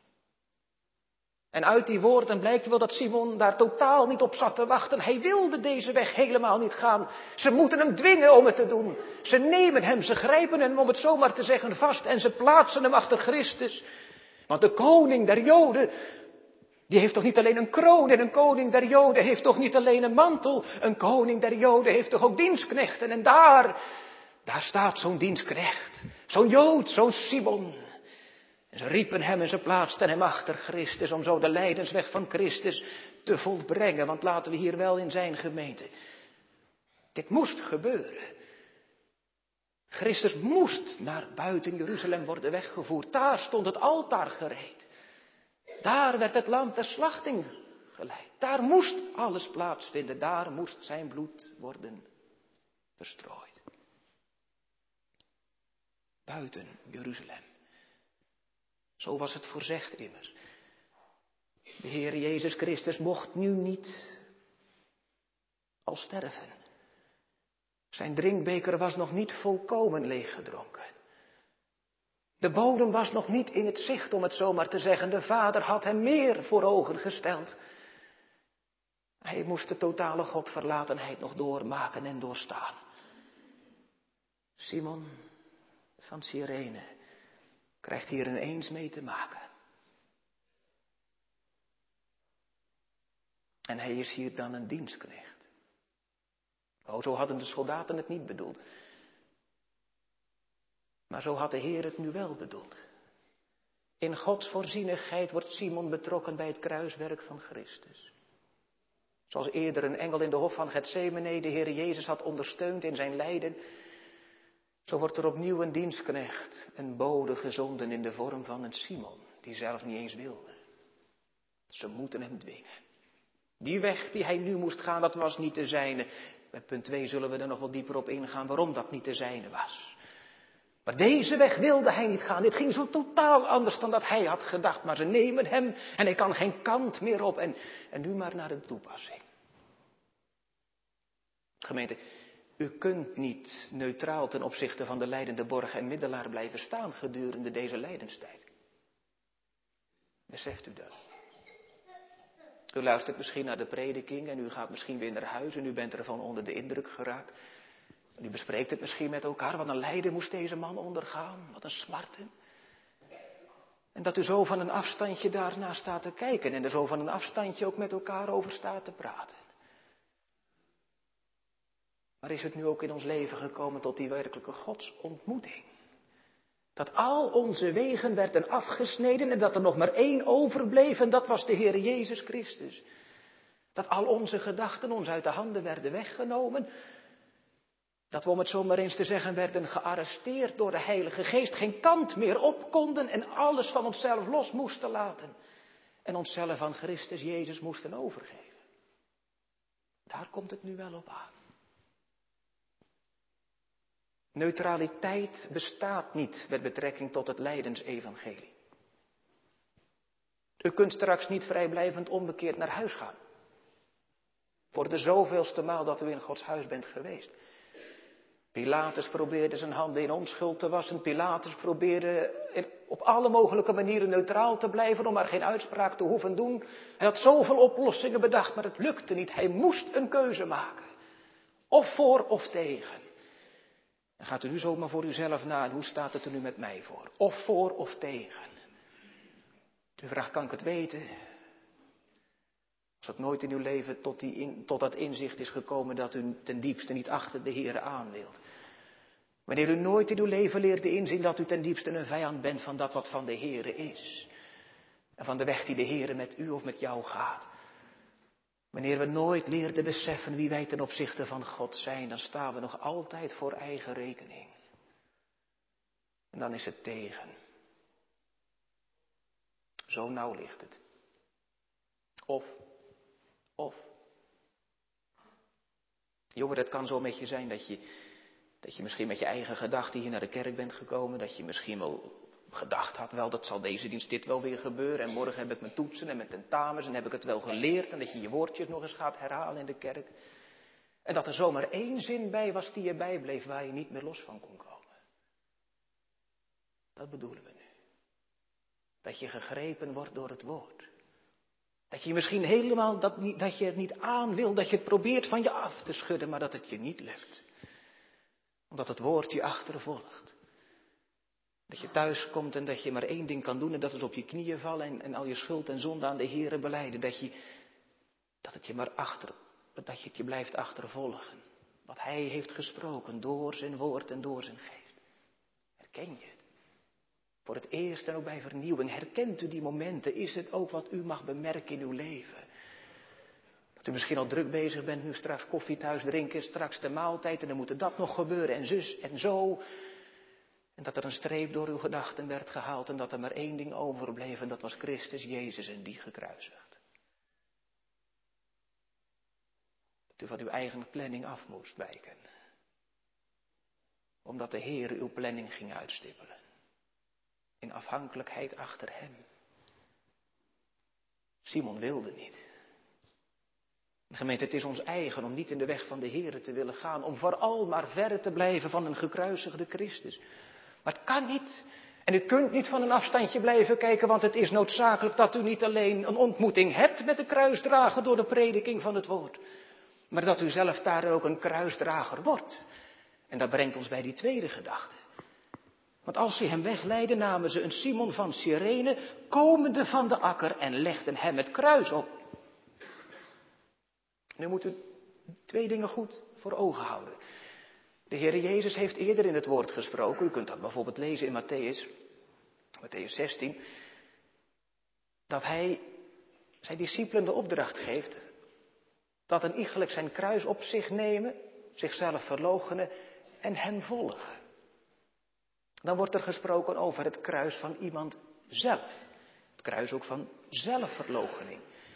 A: En uit die woorden blijkt wel dat Simon daar totaal niet op zat te wachten. Hij wilde deze weg helemaal niet gaan. Ze moeten hem dwingen om het te doen. Ze nemen hem, ze grijpen hem, om het zomaar te zeggen, vast en ze plaatsen hem achter Christus. Want de koning der Joden, die heeft toch niet alleen een kroon en een koning der Joden heeft toch niet alleen een mantel. Een koning der Joden heeft toch ook dienstknechten en daar, daar staat zo'n dienstknecht. Zo'n Jood, zo'n Simon. En ze riepen hem en ze plaatsten hem achter Christus om zo de lijdensweg van Christus te volbrengen. Want laten we hier wel in zijn gemeente. Dit moest gebeuren. Christus moest naar buiten Jeruzalem worden weggevoerd. Daar stond het altaar gereed. Daar werd het lam ter slachting geleid. Daar moest alles plaatsvinden. Daar moest zijn bloed worden verstrooid. Buiten Jeruzalem. Zo was het voorzegd immers. De Heer Jezus Christus mocht nu niet al sterven. Zijn drinkbeker was nog niet volkomen leeggedronken. De bodem was nog niet in het zicht, om het zomaar te zeggen. De Vader had hem meer voor ogen gesteld. Hij moest de totale godverlatenheid nog doormaken en doorstaan. Simon van Cyrene krijgt hier ineens mee te maken. En hij is hier dan een dienstknecht. Oh, zo hadden de soldaten het niet bedoeld. Maar zo had de Heer het nu wel bedoeld. In Gods voorzienigheid wordt Simon betrokken bij het kruiswerk van Christus. Zoals eerder een engel in de hof van Getsemane de Heer Jezus had ondersteund in zijn lijden. Zo wordt er opnieuw een dienstknecht, een bode gezonden in de vorm van een Simon, die zelf niet eens wilde. Ze moeten hem dwingen. Die weg die hij nu moest gaan, dat was niet de zijne. Bij punt twee zullen we er nog wel dieper op ingaan waarom dat niet de zijne was. Maar deze weg wilde hij niet gaan. Dit ging zo totaal anders dan dat hij had gedacht. Maar ze nemen hem en hij kan geen kant meer op. En, en nu maar naar de toepassing. Gemeente, u kunt niet neutraal ten opzichte van de lijdende borg en middelaar blijven staan gedurende deze lijdenstijd. Beseft u dat? U luistert misschien naar de prediking en u gaat misschien weer naar huis en u bent ervan onder de indruk geraakt. En u bespreekt het misschien met elkaar, wat een lijden moest deze man ondergaan, wat een smarten. En dat u zo van een afstandje daarna staat te kijken en er zo van een afstandje ook met elkaar over staat te praten. Maar is het nu ook in ons leven gekomen tot die werkelijke godsontmoeting? Dat al onze wegen werden afgesneden en dat er nog maar één overbleef en dat was de Heer Jezus Christus. Dat al onze gedachten ons uit de handen werden weggenomen. Dat we, om het zo maar eens te zeggen, werden gearresteerd door de Heilige Geest. Geen kant meer op konden en alles van onszelf los moesten laten. En onszelf aan Christus Jezus moesten overgeven. Daar komt het nu wel op aan. Neutraliteit bestaat niet met betrekking tot het lijdensevangelie. U kunt straks niet vrijblijvend onbekeerd naar huis gaan. Voor de zoveelste maal dat u in Gods huis bent geweest. Pilatus probeerde zijn handen in onschuld te wassen. Pilatus probeerde op alle mogelijke manieren neutraal te blijven om maar geen uitspraak te hoeven doen. Hij had zoveel oplossingen bedacht, maar het lukte niet. Hij moest een keuze maken. Of voor of tegen. En gaat u nu zomaar voor uzelf na, en hoe staat het er nu met mij voor? Of voor of tegen? U vraagt, kan ik het weten? Als het nooit in uw leven tot, die in, tot dat inzicht is gekomen dat u ten diepste niet achter de Heere aan wilt. Wanneer u nooit in uw leven leerde inzien dat u ten diepste een vijand bent van dat wat van de Heere is. En van de weg die de Heere met u of met jou gaat. Wanneer we nooit leerden beseffen wie wij ten opzichte van God zijn, dan staan we nog altijd voor eigen rekening. En dan is het tegen. Zo nauw ligt het. Of, of. Jongen, het kan zo met je zijn dat je, dat je misschien met je eigen gedachten hier naar de kerk bent gekomen. Dat je misschien wel gedacht had, wel dat zal deze dienst dit wel weer gebeuren. En morgen heb ik mijn toetsen en mijn tentamens en heb ik het wel geleerd. En dat je je woordjes nog eens gaat herhalen in de kerk. En dat er zomaar één zin bij was die je bijbleef waar je niet meer los van kon komen. Dat bedoelen we nu. Dat je gegrepen wordt door het woord. Dat je misschien helemaal, dat, niet, dat je het niet aan wil, dat je het probeert van je af te schudden, maar dat het je niet lukt. Omdat het woord je achtervolgt. Dat je thuis komt en dat je maar één ding kan doen en dat is op je knieën vallen en, en al je schuld en zonde aan de Heere belijden. Dat, je, dat het je maar achter, dat je het je blijft achtervolgen. Wat Hij heeft gesproken door zijn woord en door zijn geest. Herken je het? Voor het eerst en ook bij vernieuwing. Herkent u die momenten? Is het ook wat u mag bemerken in uw leven? Dat u misschien al druk bezig bent, nu straks koffie thuis drinken, straks de maaltijd en dan moet er dat nog gebeuren en zus en zo. En dat er een streep door uw gedachten werd gehaald en dat er maar één ding overbleef en dat was Christus Jezus en die gekruisigd. Dat u van uw eigen planning af moest wijken. Omdat de Heer uw planning ging uitstippelen. In afhankelijkheid achter hem. Simon wilde niet. De gemeente, het is ons eigen om niet in de weg van de Heer te willen gaan. Om vooral maar verre te blijven van een gekruisigde Christus. Maar het kan niet. En u kunt niet van een afstandje blijven kijken, want het is noodzakelijk dat u niet alleen een ontmoeting hebt met de kruisdrager door de prediking van het woord. Maar dat u zelf daar ook een kruisdrager wordt. En dat brengt ons bij die tweede gedachte. Want als ze hem wegleidden, namen ze een Simon van Cyrene, komende van de akker en legden hem het kruis op. Nu moet u twee dingen goed voor ogen houden. De Heer Jezus heeft eerder in het woord gesproken, u kunt dat bijvoorbeeld lezen in Matthäus, Matthäus zestien, dat hij zijn discipelen de opdracht geeft, dat een iegelijk zijn kruis op zich nemen, zichzelf verloochenen en hem volgen. Dan wordt er gesproken over het kruis van iemand zelf. Het kruis ook van zelfverloochening.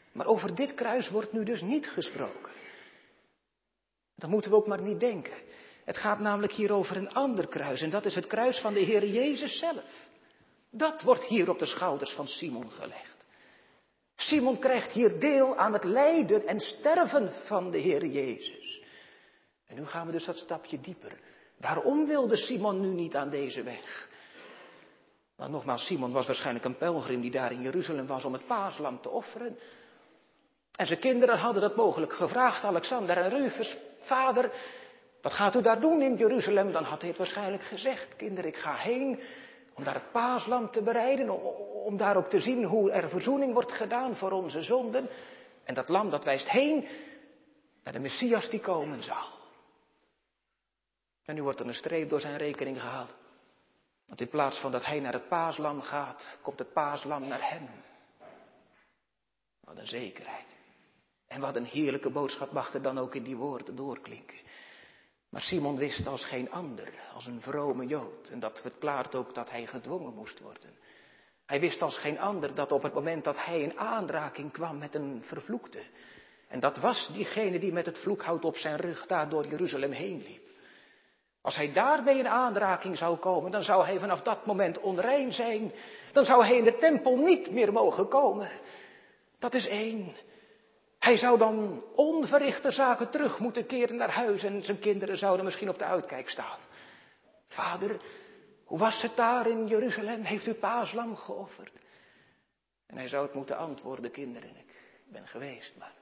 A: Maar over dit kruis wordt nu dus niet gesproken. Dat moeten we ook maar niet denken. Het gaat namelijk hier over een ander kruis. En dat is het kruis van de Heer Jezus zelf. Dat wordt hier op de schouders van Simon gelegd. Simon krijgt hier deel aan het lijden en sterven van de Heer Jezus. En nu gaan we dus dat stapje dieper. Waarom wilde Simon nu niet aan deze weg? Nou, nogmaals, Simon was waarschijnlijk een pelgrim die daar in Jeruzalem was om het paaslam te offeren. En zijn kinderen hadden dat mogelijk gevraagd, Alexander en Rufus. Vader, wat gaat u daar doen in Jeruzalem? Dan had hij het waarschijnlijk gezegd. Kinderen, ik ga heen om daar het paaslam te bereiden. Om daar ook te zien hoe er verzoening wordt gedaan voor onze zonden. En dat lam dat wijst heen naar de Messias die komen zal. En nu wordt er een streep door zijn rekening gehaald. Want in plaats van dat hij naar het paaslam gaat, komt het paaslam naar hem. Wat een zekerheid. En wat een heerlijke boodschap mag er dan ook in die woorden doorklinken. Maar Simon wist als geen ander, als een vrome Jood. En dat verklaart ook dat hij gedwongen moest worden. Hij wist als geen ander dat op het moment dat hij in aanraking kwam met een vervloekte. En dat was diegene die met het vloekhout op zijn rug daar door Jeruzalem heen liep. Als hij daarmee in aanraking zou komen, dan zou hij vanaf dat moment onrein zijn. Dan zou hij in de tempel niet meer mogen komen. Dat is één. Hij zou dan onverrichte zaken terug moeten keren naar huis en zijn kinderen zouden misschien op de uitkijk staan. Vader, hoe was het daar in Jeruzalem? Heeft u paaslam geofferd? En hij zou het moeten antwoorden, kinderen, ik ben geweest, maar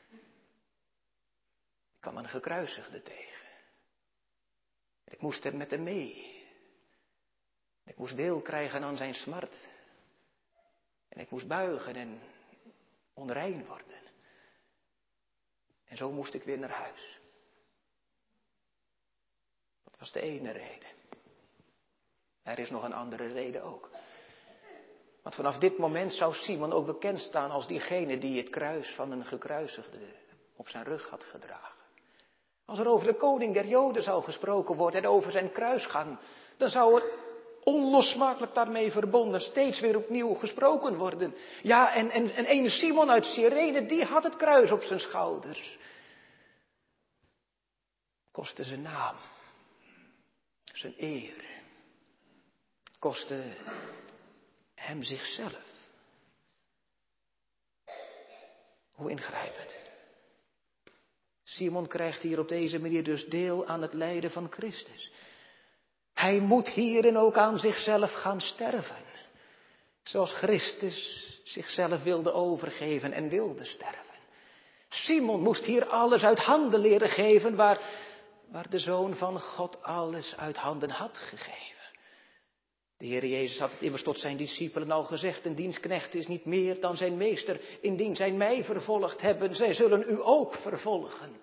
A: ik kwam een gekruisigde tegen. Ik moest er met hem mee. Ik moest deel krijgen aan zijn smart. En ik moest buigen en onrein worden. En zo moest ik weer naar huis. Dat was de ene reden. Er is nog een andere reden ook. Want vanaf dit moment zou Simon ook bekend staan als diegene die het kruis van een gekruisigde op zijn rug had gedragen. Als er over de koning der Joden zou gesproken worden en over zijn kruisgang, dan zou er onlosmakelijk daarmee verbonden steeds weer opnieuw gesproken worden. Ja, en, en, en ene Simon uit Cyrene, die had het kruis op zijn schouders. Kostte zijn naam, zijn eer, kostte hem zichzelf. Hoe ingrijpend. Simon krijgt hier op deze manier dus deel aan het lijden van Christus. Hij moet hierin ook aan zichzelf gaan sterven. Zoals Christus zichzelf wilde overgeven en wilde sterven. Simon moest hier alles uit handen leren geven waar, waar de Zoon van God alles uit handen had gegeven. De Heer Jezus had het immers tot zijn discipelen al gezegd. Een dienstknecht is niet meer dan zijn meester. Indien zij mij vervolgd hebben, zij zullen u ook vervolgen.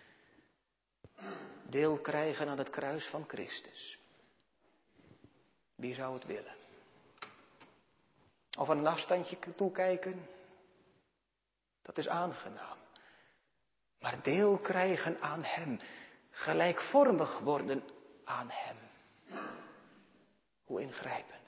A: Deel krijgen aan het kruis van Christus. Wie zou het willen? Of aan een afstandje toekijken? Dat is aangenaam. Maar deel krijgen aan hem. Gelijkvormig worden aan hem. Hoe ingrijpend.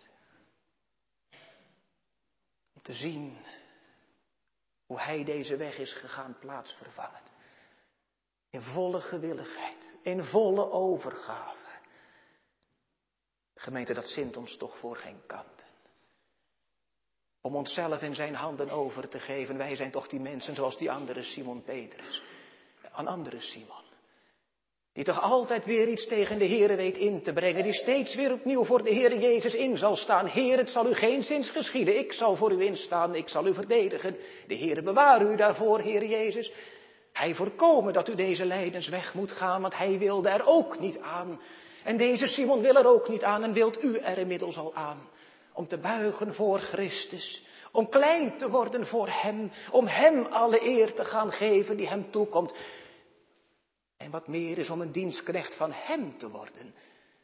A: Om te zien hoe hij deze weg is gegaan plaatsvervangend. In volle gewilligheid, in volle overgave. Gemeente, dat zint ons toch voor geen kanten. Om onszelf in zijn handen over te geven. Wij zijn toch die mensen zoals die andere Simon Petrus. Een andere Simon. Die toch altijd weer iets tegen de Heere weet in te brengen. Die steeds weer opnieuw voor de Heere Jezus in zal staan. Heer, het zal u geen zins geschieden. Ik zal voor u instaan. Ik zal u verdedigen. De Heere bewaar u daarvoor, Heer Jezus. Hij voorkomen dat u deze lijdensweg moet gaan. Want hij wilde er ook niet aan. En deze Simon wil er ook niet aan. En wilt u er inmiddels al aan. Om te buigen voor Christus. Om klein te worden voor hem. Om hem alle eer te gaan geven die hem toekomt. En wat meer is om een dienstknecht van hem te worden.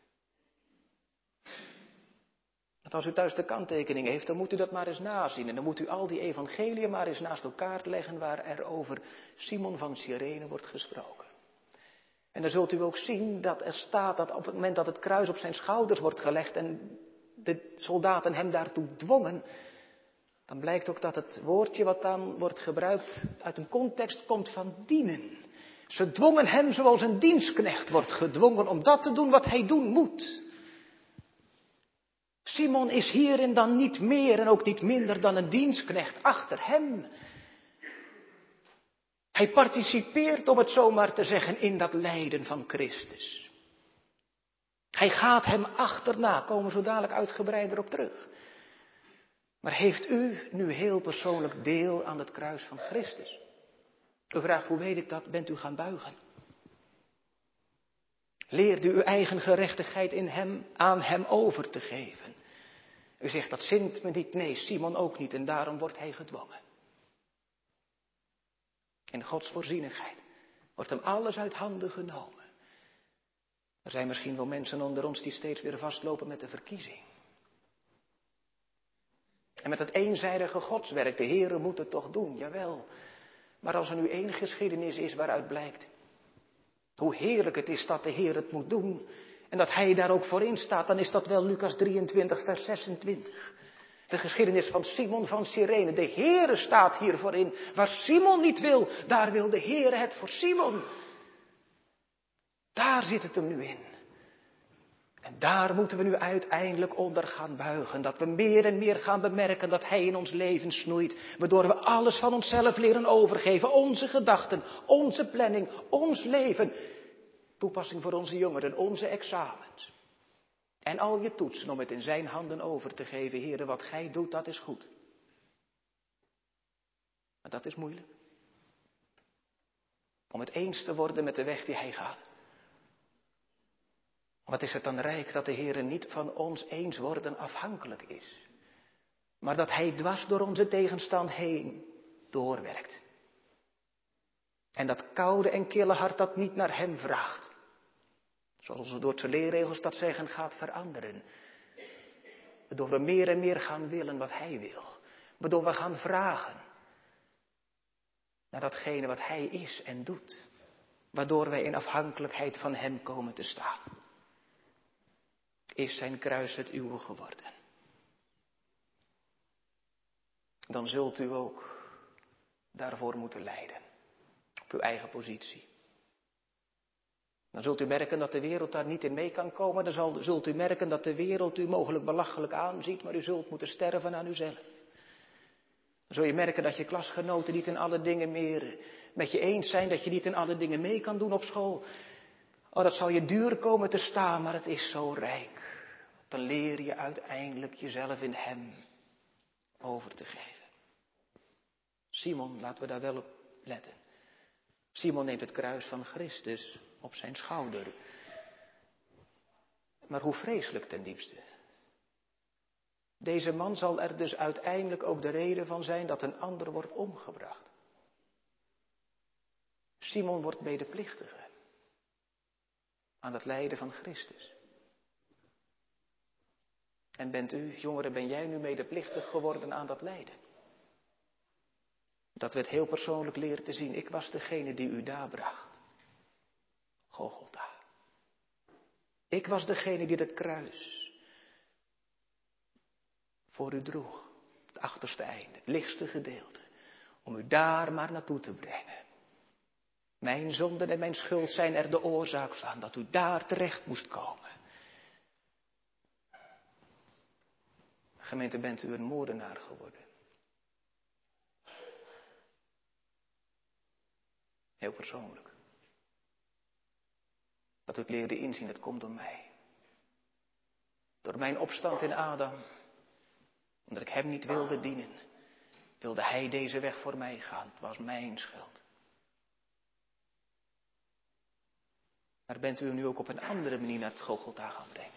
A: Want als u thuis de kanttekening heeft, dan moet u dat maar eens nazien. En dan moet u al die evangeliën maar eens naast elkaar leggen waar er over Simon van Cyrene wordt gesproken. En dan zult u ook zien dat er staat dat op het moment dat het kruis op zijn schouders wordt gelegd en de soldaten hem daartoe dwongen, dan blijkt ook dat het woordje wat dan wordt gebruikt uit een context komt van dienen. Ze dwongen hem zoals een dienstknecht wordt gedwongen om dat te doen wat hij doen moet. Simon is hierin dan niet meer en ook niet minder dan een dienstknecht achter hem. Hij participeert, om het zo maar te zeggen, in dat lijden van Christus. Hij gaat hem achterna, komen we zo dadelijk uitgebreider op terug. Maar heeft u nu heel persoonlijk deel aan het kruis van Christus? U vraagt, hoe weet ik dat? Bent u gaan buigen? Leert u uw eigen gerechtigheid in hem, aan hem over te geven? U zegt, dat zint me niet. Nee, Simon ook niet. En daarom wordt hij gedwongen. In Gods voorzienigheid wordt hem alles uit handen genomen. Er zijn misschien wel mensen onder ons die steeds weer vastlopen met de verkiezing. En met het eenzijdige godswerk, de Heere moet het toch doen, jawel. Maar als er nu één geschiedenis is waaruit blijkt hoe heerlijk het is dat de Heer het moet doen en dat Hij daar ook voor in staat, dan is dat wel Lucas drieëntwintig vers zesentwintig. De geschiedenis van Simon van Cyrene. De Heere staat hiervoor in. Waar Simon niet wil, daar wil de Heere het voor Simon. Daar zit het hem nu in. En daar moeten we nu uiteindelijk onder gaan buigen. Dat we meer en meer gaan bemerken dat Hij in ons leven snoeit. Waardoor we alles van onszelf leren overgeven. Onze gedachten, onze planning, ons leven. Toepassing voor onze jongeren, onze examens. En al je toetsen om het in zijn handen over te geven. Heere, wat gij doet, dat is goed. Maar dat is moeilijk. Om het eens te worden met de weg die hij gaat. Wat is het dan rijk dat de Heere niet van ons eens worden afhankelijk is. Maar dat hij dwars door onze tegenstand heen doorwerkt. En dat koude en kille hart dat niet naar hem vraagt. Zoals we door zijn leerregels dat zeggen gaat veranderen. Waardoor we meer en meer gaan willen wat hij wil. Waardoor we gaan vragen. Naar datgene wat hij is en doet. Waardoor wij in afhankelijkheid van hem komen te staan. Is zijn kruis het uwe geworden? Dan zult u ook daarvoor moeten lijden. Op uw eigen positie. Dan zult u merken dat de wereld daar niet in mee kan komen. Dan zal, zult u merken dat de wereld u mogelijk belachelijk aanziet, maar u zult moeten sterven aan uzelf. Dan zul je merken dat je klasgenoten niet in alle dingen meer met je eens zijn, dat je niet in alle dingen mee kan doen op school. Oh, dat zal je duur komen te staan, maar het is zo rijk. Dan leer je uiteindelijk jezelf in hem over te geven. Simon, laten we daar wel op letten. Simon neemt het kruis van Christus op zijn schouder. Maar hoe vreselijk ten diepste. Deze man zal er dus uiteindelijk ook de reden van zijn dat een ander wordt omgebracht. Simon wordt medeplichtige aan het lijden van Christus. En bent u, jongeren, ben jij nu medeplichtig geworden aan dat lijden? Dat we het heel persoonlijk leren te zien. Ik was degene die u daar bracht. Golgotha. Ik was degene die het kruis voor u droeg. Het achterste einde, het lichtste gedeelte. Om u daar maar naartoe te brengen. Mijn zonden en mijn schuld zijn er de oorzaak van. Dat u daar terecht moest komen. Gemeente, bent u een moordenaar geworden? Heel persoonlijk. Dat u het leerde inzien, dat komt door mij. Door mijn opstand in Adam. Omdat ik hem niet wilde dienen. Wilde hij deze weg voor mij gaan. Het was mijn schuld. Maar bent u nu ook op een andere manier naar het Golgotha gaan brengen?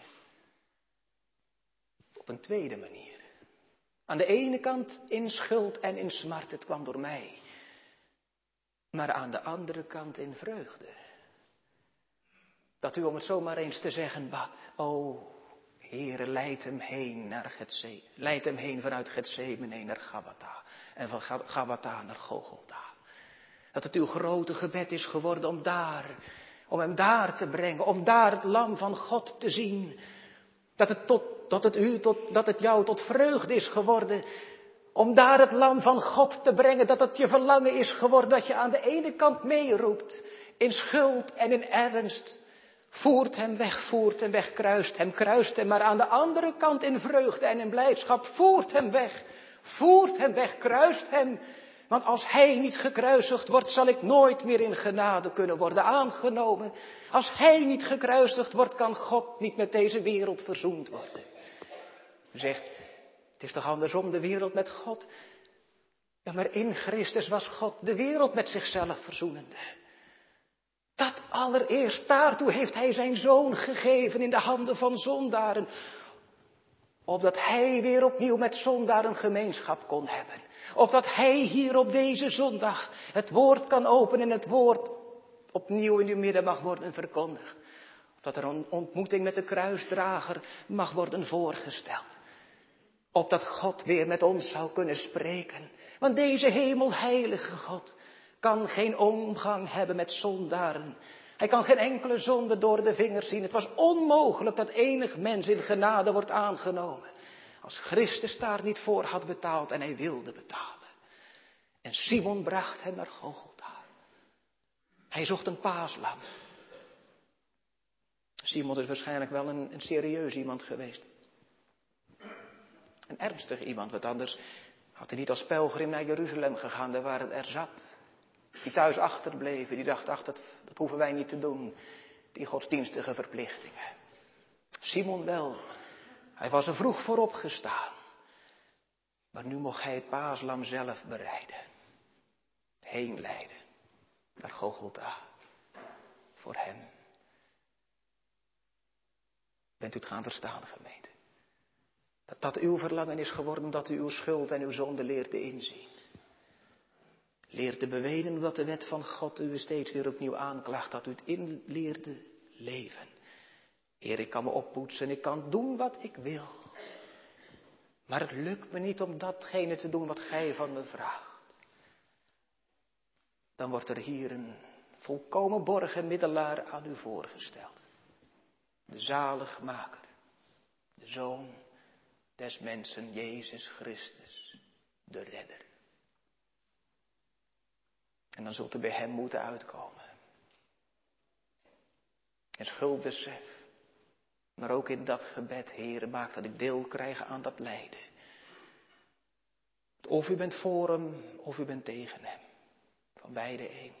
A: Op een tweede manier. Aan de ene kant in schuld en in smart, het kwam door mij. Maar aan de andere kant in vreugde. Dat u, om het zomaar eens te zeggen, bad. O, Heere, leid hem heen naar Gethsemane. Leid hem heen vanuit Gethsemane naar Gabbatha. En van Gabbatha naar Golgotha. Dat het uw grote gebed is geworden om daar, om hem daar te brengen. Om daar het lam van God te zien. Dat het, tot, dat het, u tot, dat het jou tot vreugde is geworden
B: Om daar het lam van God te brengen, dat het je verlangen is geworden, dat je aan de ene kant meeroept, in schuld en in ernst. Voert hem weg, voert hem weg, kruist hem, kruist hem. Maar aan de andere kant in vreugde en in blijdschap, voert hem weg, voert hem weg, kruist hem. Want als hij niet gekruisigd wordt, zal ik nooit meer in genade kunnen worden aangenomen. Als hij niet gekruisigd wordt, kan God niet met deze wereld verzoend worden. U zegt, het is toch andersom, de wereld met God? Ja, maar in Christus was God de wereld met zichzelf verzoenende. Dat allereerst, daartoe heeft hij zijn zoon gegeven in de handen van zondaren. Opdat hij weer opnieuw met zondaren gemeenschap kon hebben. Opdat hij hier op deze zondag het woord kan openen en het woord opnieuw in uw midden mag worden verkondigd. Opdat er een ontmoeting met de kruisdrager mag worden voorgesteld. Opdat God weer met ons zou kunnen spreken. Want deze hemelheilige God kan geen omgang hebben met zondaren. Hij kan geen enkele zonde door de vingers zien. Het was onmogelijk dat enig mens in genade wordt aangenomen. Als Christus daar niet voor had betaald en hij wilde betalen. En Simon bracht hem naar Golgotha. Hij zocht een paaslam. Simon is waarschijnlijk wel een, een serieus iemand geweest. Een ernstig iemand, want anders had hij niet als pelgrim naar Jeruzalem gegaan, daar waar het er zat. Die thuis achterbleven, die dacht, ach, dat, dat hoeven wij niet te doen. Die godsdienstige verplichtingen. Simon wel. Hij was er vroeg voor opgestaan. Maar nu mocht hij het paaslam zelf bereiden. Heen leiden. Naar Golgotha. Voor hem. Bent u het gaan verstaan, gemeente? Dat dat uw verlangen is geworden, omdat u uw schuld en uw zonde leert te inzien. Leert te bewenen omdat de wet van God u steeds weer opnieuw aanklaagt. Dat u het in leert te leven. Heer, ik kan me oppoetsen, ik kan doen wat ik wil. Maar het lukt me niet om datgene te doen wat gij van me vraagt. Dan wordt er hier een volkomen borgen middelaar aan u voorgesteld. De zaligmaker. De Zoon des mensen, Jezus Christus, de redder. En dan zult u bij hem moeten uitkomen. En schuldbesef. Maar ook in dat gebed, Heere, maak dat ik deel krijg aan dat lijden. Of u bent voor hem, of u bent tegen hem. Van beide één.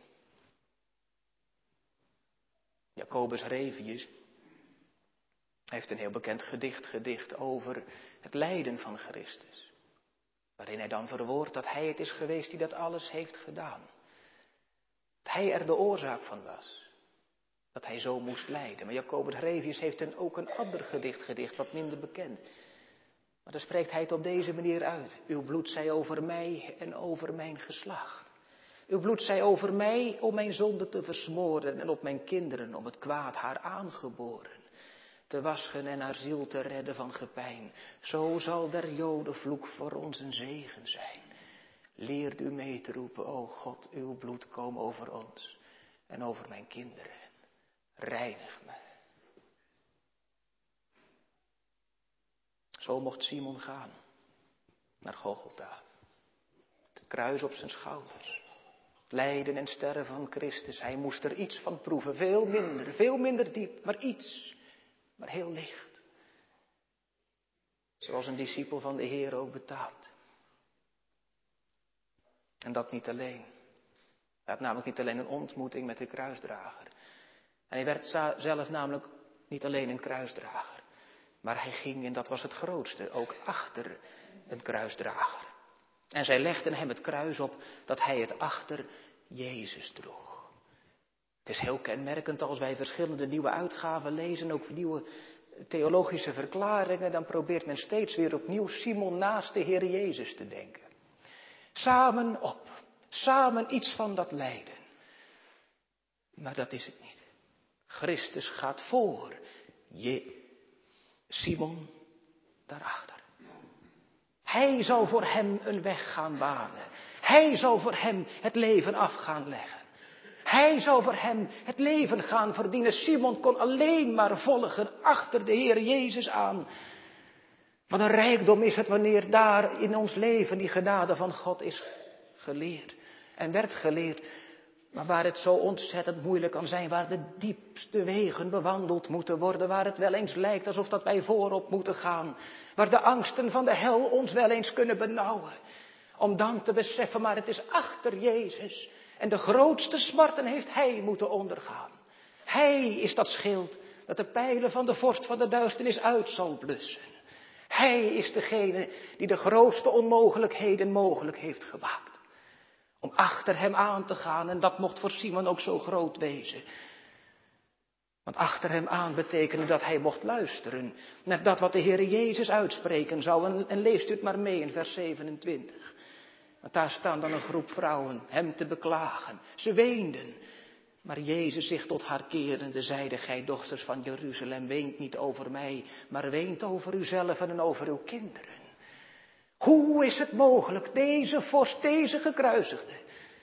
B: Jacobus Revius heeft een heel bekend gedicht gedicht over het lijden van Christus. Waarin hij dan verwoordt dat hij het is geweest die dat alles heeft gedaan. Dat hij er de oorzaak van was. Dat hij zo moest lijden. Maar Jacobus Revius heeft een, ook een ander gedicht gedicht, wat minder bekend. Maar dan spreekt hij het op deze manier uit. Uw bloed zij over mij en over mijn geslacht. Uw bloed zij over mij om mijn zonde te versmoren en op mijn kinderen om het kwaad haar aangeboren. Te waschen en haar ziel te redden van gepijn. Zo zal der Joden vloek voor ons een zegen zijn. Leert u mee te roepen, o God, uw bloed kom over ons en over mijn kinderen. Reinig me. Zo mocht Simon gaan naar Golgotha. Het kruis op zijn schouders. Het lijden en sterren van Christus. Hij moest er iets van proeven. Veel minder, veel minder diep, maar iets. Maar heel licht. Zoals een discipel van de Heer ook betaamt. En dat niet alleen. Hij had namelijk niet alleen een ontmoeting met de kruisdrager. En hij werd zelf namelijk niet alleen een kruisdrager. Maar hij ging, en dat was het grootste, ook achter een kruisdrager. En zij legden hem het kruis op dat hij het achter Jezus droeg. Het is heel kenmerkend als wij verschillende nieuwe uitgaven lezen, ook nieuwe theologische verklaringen, dan probeert men steeds weer opnieuw Simon naast de Heer Jezus te denken. Samen op, samen iets van dat lijden. Maar dat is het niet. Christus gaat voor, je, Simon daarachter. Hij zal voor hem een weg gaan banen. Hij zal voor hem het leven af gaan leggen. Hij zal voor hem het leven gaan verdienen. Simon kon alleen maar volgen achter de Heer Jezus aan. Wat een rijkdom is het wanneer daar in ons leven die genade van God is geleerd en werd geleerd. Maar waar het zo ontzettend moeilijk kan zijn, waar de diepste wegen bewandeld moeten worden, waar het wel eens lijkt alsof dat wij voorop moeten gaan, waar de angsten van de hel ons wel eens kunnen benauwen. Om dan te beseffen, maar het is achter Jezus en de grootste smarten heeft Hij moeten ondergaan. Hij is dat schild dat de pijlen van de vorst van de duisternis uit zal blussen. Hij is degene die de grootste onmogelijkheden mogelijk heeft gemaakt. Om achter hem aan te gaan, en dat mocht voor Simon ook zo groot wezen. Want achter hem aan betekende dat hij mocht luisteren naar dat wat de Heer Jezus uitspreken zou. En, en leest u het maar mee in vers zevenentwintig. Want daar staan dan een groep vrouwen hem te beklagen. Ze weenden. Maar Jezus zich tot haar kerende zeide, gij dochters van Jeruzalem, weent niet over mij, maar weent over uzelf en over uw kinderen. Hoe is het mogelijk, deze vorst, deze gekruisigde,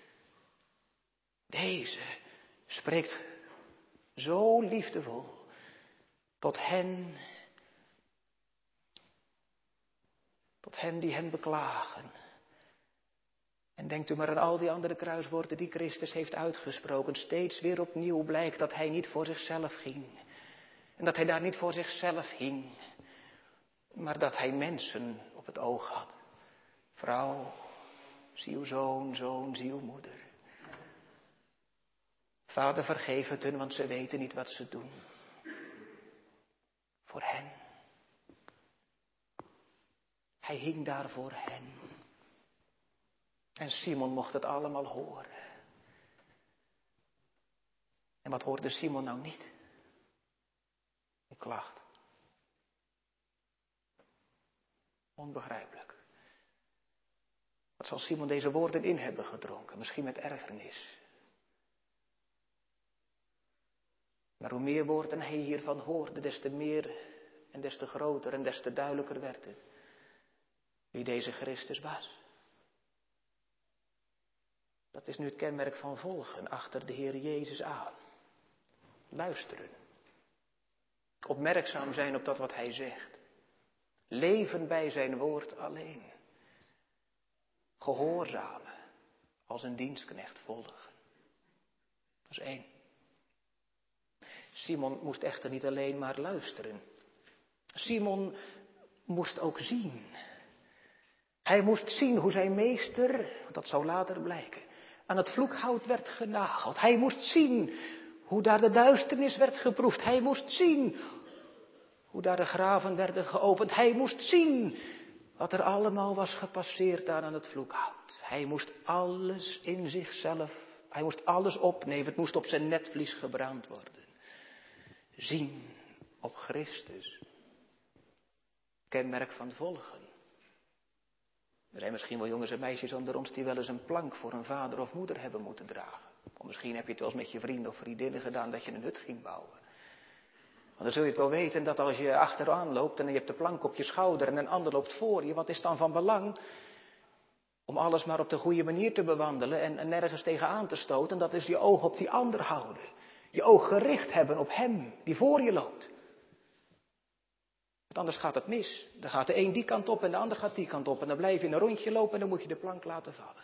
B: deze spreekt zo liefdevol tot hen, tot hen die hem beklagen. En denkt u maar aan al die andere kruiswoorden die Christus heeft uitgesproken. Steeds weer opnieuw blijkt dat hij niet voor zichzelf ging. En dat hij daar niet voor zichzelf hing. Maar dat hij mensen op het oog had. Vrouw, zie uw zoon, zoon, zie uw moeder. Vader, vergeef het hun, want ze weten niet wat ze doen. Voor hen. Hij hing daar voor hen. En Simon mocht het allemaal horen. En wat hoorde Simon nou niet? Een klacht. Onbegrijpelijk. Wat zal Simon deze woorden in hebben gedronken? Misschien met ergernis. Maar hoe meer woorden hij hiervan hoorde, des te meer en des te groter en des te duidelijker werd het. Wie deze Christus was. Dat is nu het kenmerk van volgen achter de Heer Jezus aan. Luisteren. Opmerkzaam zijn op dat wat Hij zegt. Leven bij zijn woord alleen. Gehoorzamen. Als een dienstknecht volgen. Dat is één. Simon moest echter niet alleen maar luisteren. Simon moest ook zien. Hij moest zien hoe zijn meester, want dat zou later blijken, aan het vloekhout werd genageld. Hij moest zien hoe daar de duisternis werd geproefd. Hij moest zien hoe daar de graven werden geopend. Hij moest zien wat er allemaal was gepasseerd aan, aan het vloekhout. Hij moest alles in zichzelf, hij moest alles opnemen. Het moest op zijn netvlies gebrand worden. Zien op Christus. Kenmerk van volgen. Er zijn misschien wel jongens en meisjes onder ons die wel eens een plank voor een vader of moeder hebben moeten dragen. Of misschien heb je het wel eens met je vrienden of vriendinnen gedaan dat je een hut ging bouwen. Want dan zul je het wel weten dat als je achteraan loopt en je hebt de plank op je schouder en een ander loopt voor je, wat is dan van belang? Om alles maar op de goede manier te bewandelen en, en nergens tegenaan te stoten. Dat is je oog op die ander houden. Je oog gericht hebben op hem die voor je loopt. Want anders gaat het mis. Dan gaat de een die kant op en de ander gaat die kant op. En dan blijf je in een rondje lopen en dan moet je de plank laten vallen.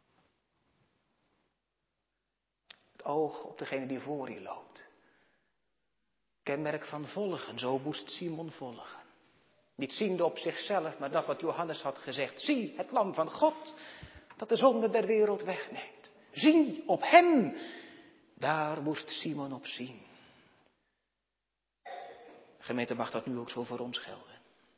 B: Het oog op degene die voor je loopt. Kenmerk van volgen, zo moest Simon volgen. Niet ziende op zichzelf, maar dat wat Johannes had gezegd. Zie, het lam van God, dat de zonde der wereld wegneemt. Zie op hem, daar moest Simon op zien. Gemeente, mag dat nu ook zo voor ons gelden.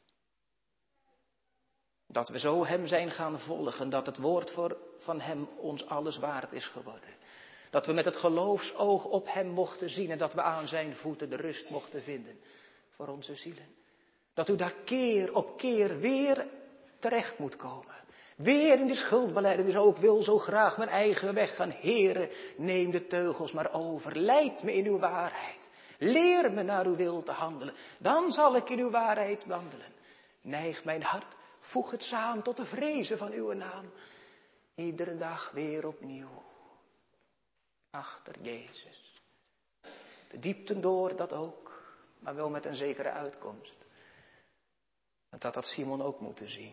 B: Dat we zo hem zijn gaan volgen, dat het woord voor, van hem ons alles waard is geworden. Dat we met het geloofsoog op hem mochten zien en dat we aan zijn voeten de rust mochten vinden voor onze zielen. Dat u daar keer op keer weer terecht moet komen. Weer in de schuldbelijdenis ook wil zo graag mijn eigen weg gaan. Heere, neem de teugels maar over. Leid me in uw waarheid. Leer me naar uw wil te handelen. Dan zal ik in uw waarheid wandelen. Neig mijn hart, voeg het samen tot de vrezen van uw naam. Iedere dag weer opnieuw. Achter Jezus. De diepten door, dat ook. Maar wel met een zekere uitkomst. Want dat had Simon ook moeten zien.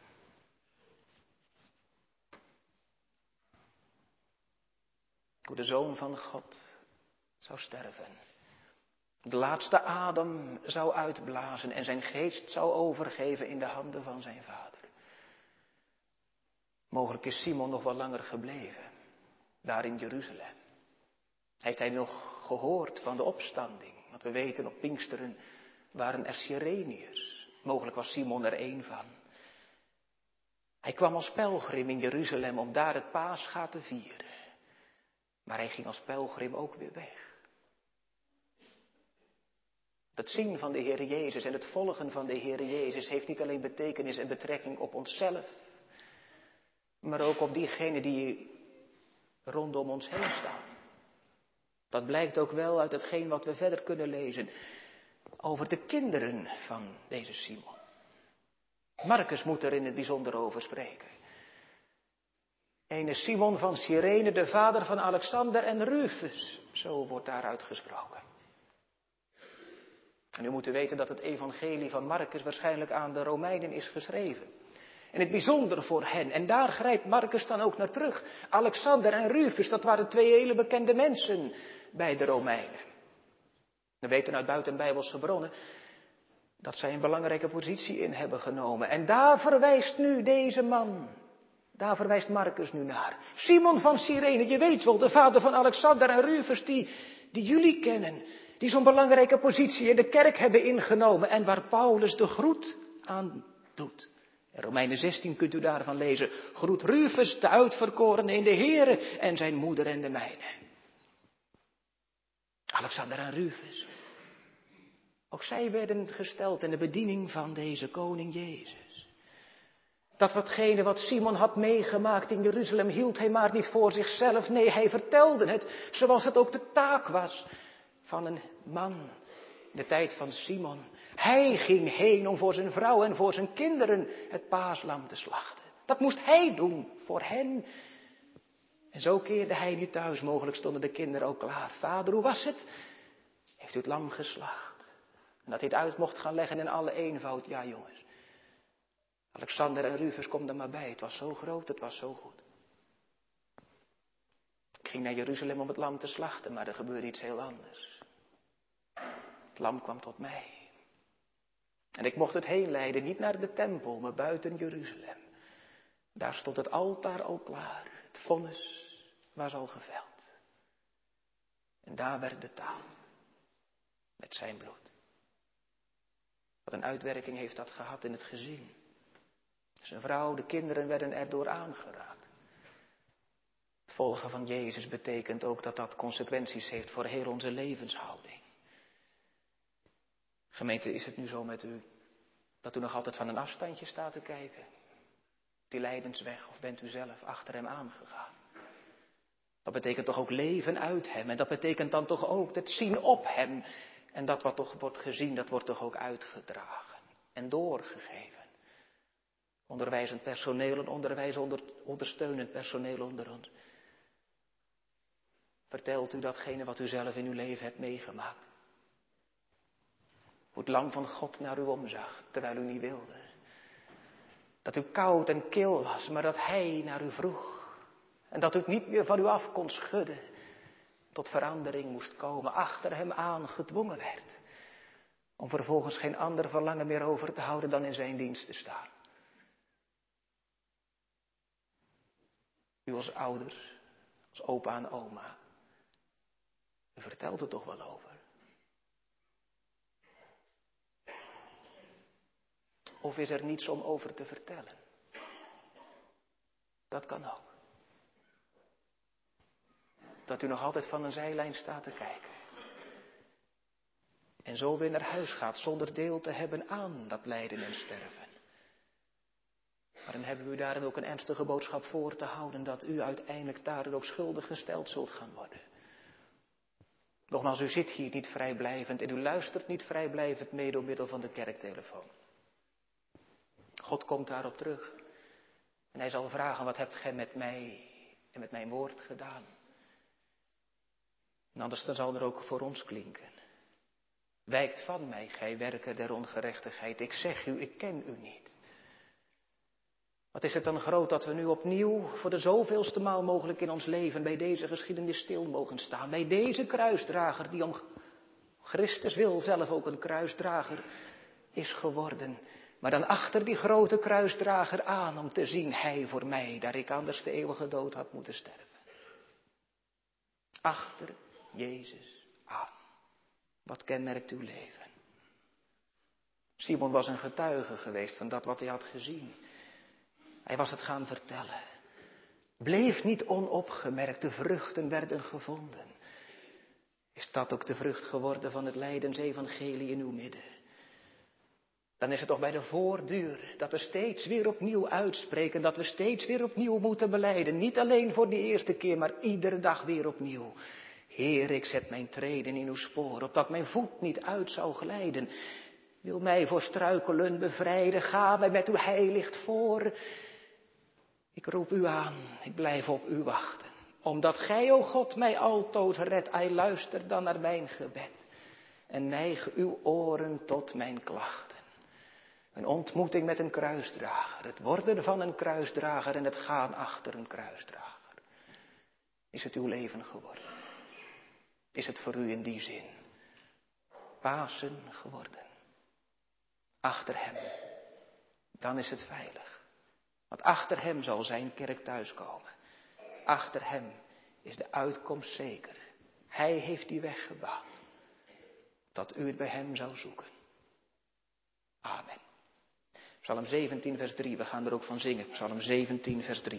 B: Hoe de Zoon van God zou sterven. De laatste adem zou uitblazen en zijn geest zou overgeven in de handen van zijn vader. Mogelijk is Simon nog wel langer gebleven, daar in Jeruzalem. Heeft hij nog gehoord van de opstanding? Want we weten, op Pinksteren waren er Cyreniërs. Mogelijk was Simon er één van. Hij kwam als pelgrim in Jeruzalem om daar het Paascha te vieren. Maar hij ging als pelgrim ook weer weg. Het zien van de Heer Jezus en het volgen van de Heer Jezus heeft niet alleen betekenis en betrekking op onszelf, maar ook op diegenen die rondom ons heen staan. Dat blijkt ook wel uit hetgeen wat we verder kunnen lezen over de kinderen van deze Simon. Marcus moet er in het bijzonder over spreken. Ene Simon van Cyrene, de vader van Alexander en Rufus, zo wordt daar uitgesproken. En u moet weten dat het evangelie van Marcus waarschijnlijk aan de Romeinen is geschreven. En het bijzonder voor hen, en daar grijpt Marcus dan ook naar terug. Alexander en Rufus, dat waren twee hele bekende mensen bij de Romeinen. We weten uit buitenbijbelse bronnen dat zij een belangrijke positie in hebben genomen. En daar verwijst nu deze man, daar verwijst Marcus nu naar. Simon van Cyrene, je weet wel, de vader van Alexander en Rufus, die, die jullie kennen. Die zo'n belangrijke positie in de kerk hebben ingenomen en waar Paulus de groet aan doet. In Romeinen zestien kunt u daarvan lezen. Groet Rufus, de uitverkorene in de Here, en zijn moeder en de mijne. Alexander en Rufus. Ook zij werden gesteld in de bediening van deze koning Jezus. Dat watgene wat Simon had meegemaakt in Jeruzalem hield hij maar niet voor zichzelf. Nee, hij vertelde het zoals het ook de taak was van een man in de tijd van Simon. Hij ging heen om voor zijn vrouw en voor zijn kinderen het paaslam te slachten. Dat moest hij doen voor hen. En zo keerde hij nu thuis. Mogelijk stonden de kinderen ook klaar. Vader, hoe was het? Heeft u het lam geslacht? En dat hij het uit mocht gaan leggen in alle eenvoud. Ja, jongens. Alexander en Rufus, kom er maar bij. Het was zo groot, het was zo goed. Ik ging naar Jeruzalem om het lam te slachten, maar er gebeurde iets heel anders. Het lam kwam tot mij. En ik mocht het heen leiden, niet naar de tempel, maar buiten Jeruzalem. Daar stond het altaar al klaar. Het vonnis was al geveld. En daar werd betaald. Met zijn bloed. Wat een uitwerking heeft dat gehad in het gezin. Zijn vrouw, de kinderen werden erdoor aangeraakt. Het volgen van Jezus betekent ook dat dat consequenties heeft voor heel onze levenshouding. Gemeente, is het nu zo met u dat u nog altijd van een afstandje staat te kijken? Die lijdensweg, of bent u zelf achter hem aangegaan? Dat betekent toch ook leven uit hem. En dat betekent dan toch ook het zien op hem. En dat wat toch wordt gezien, dat wordt toch ook uitgedragen en doorgegeven. Onderwijzend personeel en onderwijs onder, ondersteunend personeel onder ons. Vertelt u datgene wat u zelf in uw leven hebt meegemaakt. Hoe het lam van God naar u omzag, terwijl u niet wilde. Dat u koud en kil was, maar dat hij naar u vroeg. En dat u het niet meer van u af kon schudden. Tot verandering moest komen, achter hem aan gedwongen werd. Om vervolgens geen ander verlangen meer over te houden dan in zijn dienst te staan. U als ouder, als opa en oma. U vertelt er toch wel over. Of is er niets om over te vertellen? Dat kan ook. Dat u nog altijd van een zijlijn staat te kijken. En zo weer naar huis gaat zonder deel te hebben aan dat lijden en sterven. Maar dan hebben we u daarin ook een ernstige boodschap voor te houden dat u uiteindelijk daarin ook schuldig gesteld zult gaan worden. Nogmaals, u zit hier niet vrijblijvend en u luistert niet vrijblijvend mee door middel van de kerktelefoon. God komt daarop terug. En hij zal vragen, wat hebt gij met mij en met mijn woord gedaan? En anders dan zal er ook voor ons klinken. Wijkt van mij, gij werker der ongerechtigheid. Ik zeg u, ik ken u niet. Wat is het dan groot dat we nu opnieuw voor de zoveelste maal mogelijk in ons leven bij deze geschiedenis stil mogen staan. Bij deze kruisdrager die om Christus wil zelf ook een kruisdrager is geworden. Maar dan achter die grote kruisdrager aan om te zien, hij voor mij, daar ik anders de eeuwige dood had moeten sterven. Achter Jezus aan. Wat kenmerkt uw leven? Simon was een getuige geweest van dat wat hij had gezien. Hij was het gaan vertellen. Bleef niet onopgemerkt, de vruchten werden gevonden. Is dat ook de vrucht geworden van het lijdensevangelie in uw midden? Dan is het toch bij de voordeur dat we steeds weer opnieuw uitspreken, dat we steeds weer opnieuw moeten belijden. Niet alleen voor die eerste keer, maar iedere dag weer opnieuw. Heer, ik zet mijn treden in uw spoor, opdat mijn voet niet uit zou glijden. Wil mij voor struikelen bevrijden, ga mij met uw heilicht voor. Ik roep u aan, ik blijf op u wachten. Omdat gij, o God, mij altoos redt, ai luister dan naar mijn gebed. En neig uw oren tot mijn klachten. Een ontmoeting met een kruisdrager, het worden van een kruisdrager en het gaan achter een kruisdrager. Is het uw leven geworden? Is het voor u in die zin Pasen geworden? Achter hem, dan is het veilig. Want achter hem zal zijn kerk thuiskomen. Achter hem is de uitkomst zeker. Hij heeft die weg gebaand. Dat u het bij hem zou zoeken. Amen. Psalm zeventien vers drie, we gaan er ook van zingen. Psalm zeventien vers drie.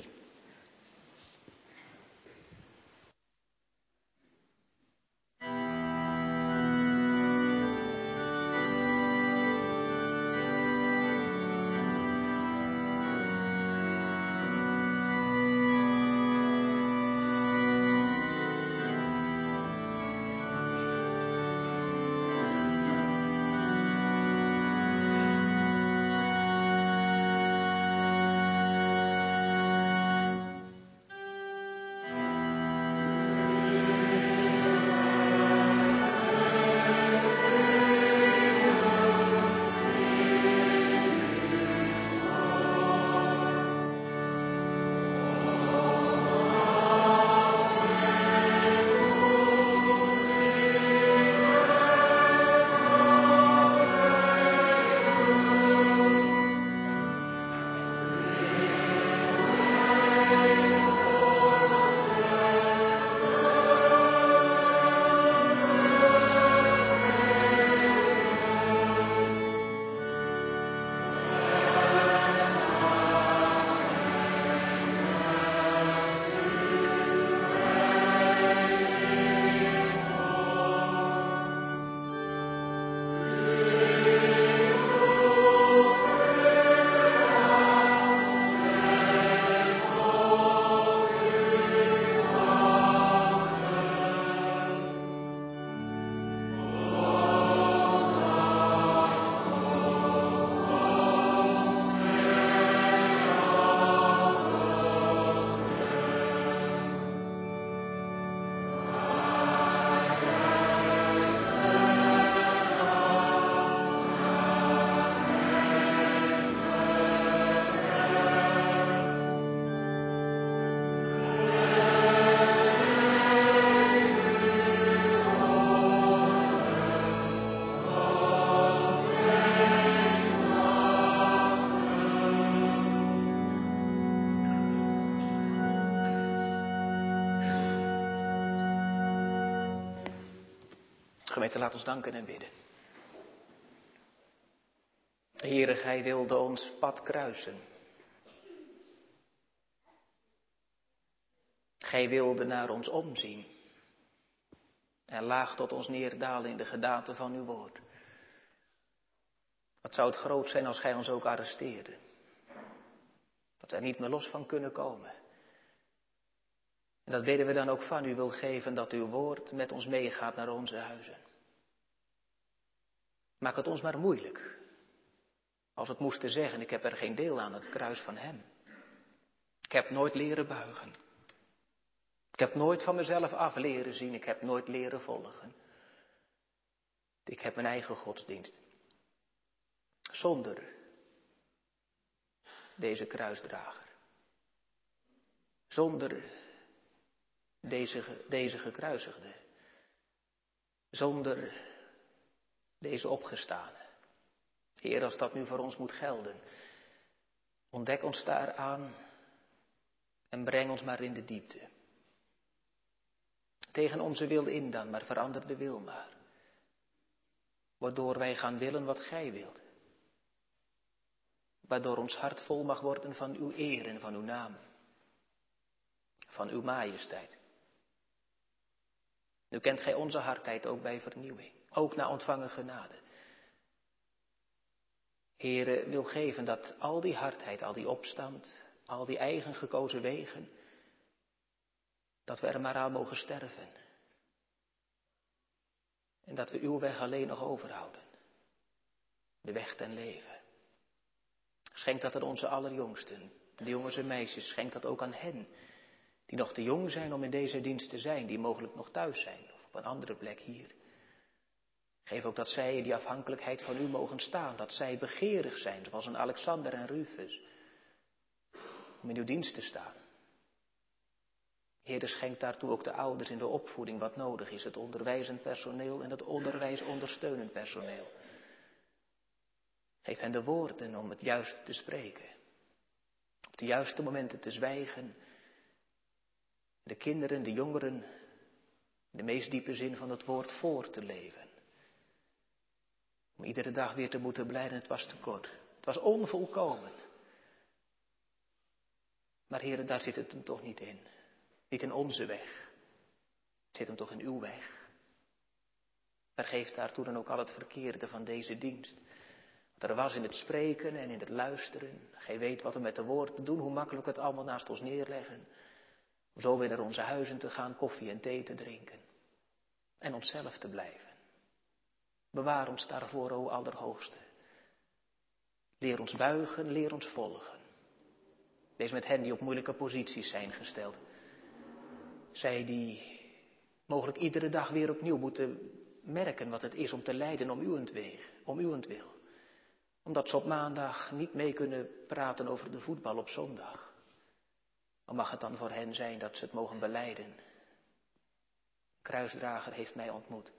B: Gemeente, laat ons danken en bidden. Heere, gij wilde ons pad kruisen. Gij wilde naar ons omzien. En laag tot ons neerdalen in de gedaante van uw woord. Wat zou het groot zijn als gij ons ook arresteerde. Dat wij niet meer los van kunnen komen. En dat bidden we dan ook van u wil geven, dat uw woord met ons meegaat naar onze huizen. Maak het ons maar moeilijk. Als het moesten zeggen, ik heb er geen deel aan, het kruis van hem. Ik heb nooit leren buigen. Ik heb nooit van mezelf af leren zien, ik heb nooit leren volgen.
A: Ik heb mijn eigen godsdienst. Zonder deze kruisdrager. Zonder deze, deze gekruisigde. Zonder deze opgestane. Heer, als dat nu voor ons moet gelden. Ontdek ons daaraan en breng ons maar in de diepte. Tegen onze wil in dan, maar verander de wil maar. Waardoor wij gaan willen wat gij wilt. Waardoor ons hart vol mag worden van uw eer en van uw naam. Van uw majesteit. Nu kent gij onze hardheid ook bij vernieuwing. Ook na ontvangen genade. Heere, wil geven dat al die hardheid, al die opstand, al die eigen gekozen wegen, dat we er maar aan mogen sterven. En dat we uw weg alleen nog overhouden. De weg ten leven. Schenk dat aan onze allerjongsten, de jongens en meisjes, schenk dat ook aan hen, die nog te jong zijn om in deze dienst te zijn, die mogelijk nog thuis zijn of op een andere plek hier. Geef ook dat zij in die afhankelijkheid van u mogen staan, dat zij begeerig zijn, zoals een Alexander en Rufus, om in uw dienst te staan. Heere, schenk daartoe ook de ouders in de opvoeding wat nodig is, het onderwijzend personeel en het onderwijsondersteunend personeel. Geef hen de woorden om het juiste te spreken, op de juiste momenten te zwijgen, de kinderen, de jongeren, de meest diepe zin van het woord voor te leven. Om iedere dag weer te moeten blijden, het was te kort. Het was onvolkomen. Maar Heere, daar zit het hem toch niet in. Niet in onze weg. Het zit hem toch in uw weg. Vergeef daartoe dan ook al het verkeerde van deze dienst. Wat er was in het spreken en in het luisteren. Gij weet wat we met de woorden te doen, hoe makkelijk we het allemaal naast ons neerleggen. Om zo weer naar onze huizen te gaan, koffie en thee te drinken. En onszelf te blijven. Bewaar ons daarvoor, o Allerhoogste. Leer ons buigen, leer ons volgen. Wees met hen die op moeilijke posities zijn gesteld. Zij die mogelijk iedere dag weer opnieuw moeten merken wat het is om te lijden om uwentwil. Om uwentwil. Omdat ze op maandag niet mee kunnen praten over de voetbal op zondag. Maar mag het dan voor hen zijn dat ze het mogen belijden. Kruisdrager heeft mij ontmoet.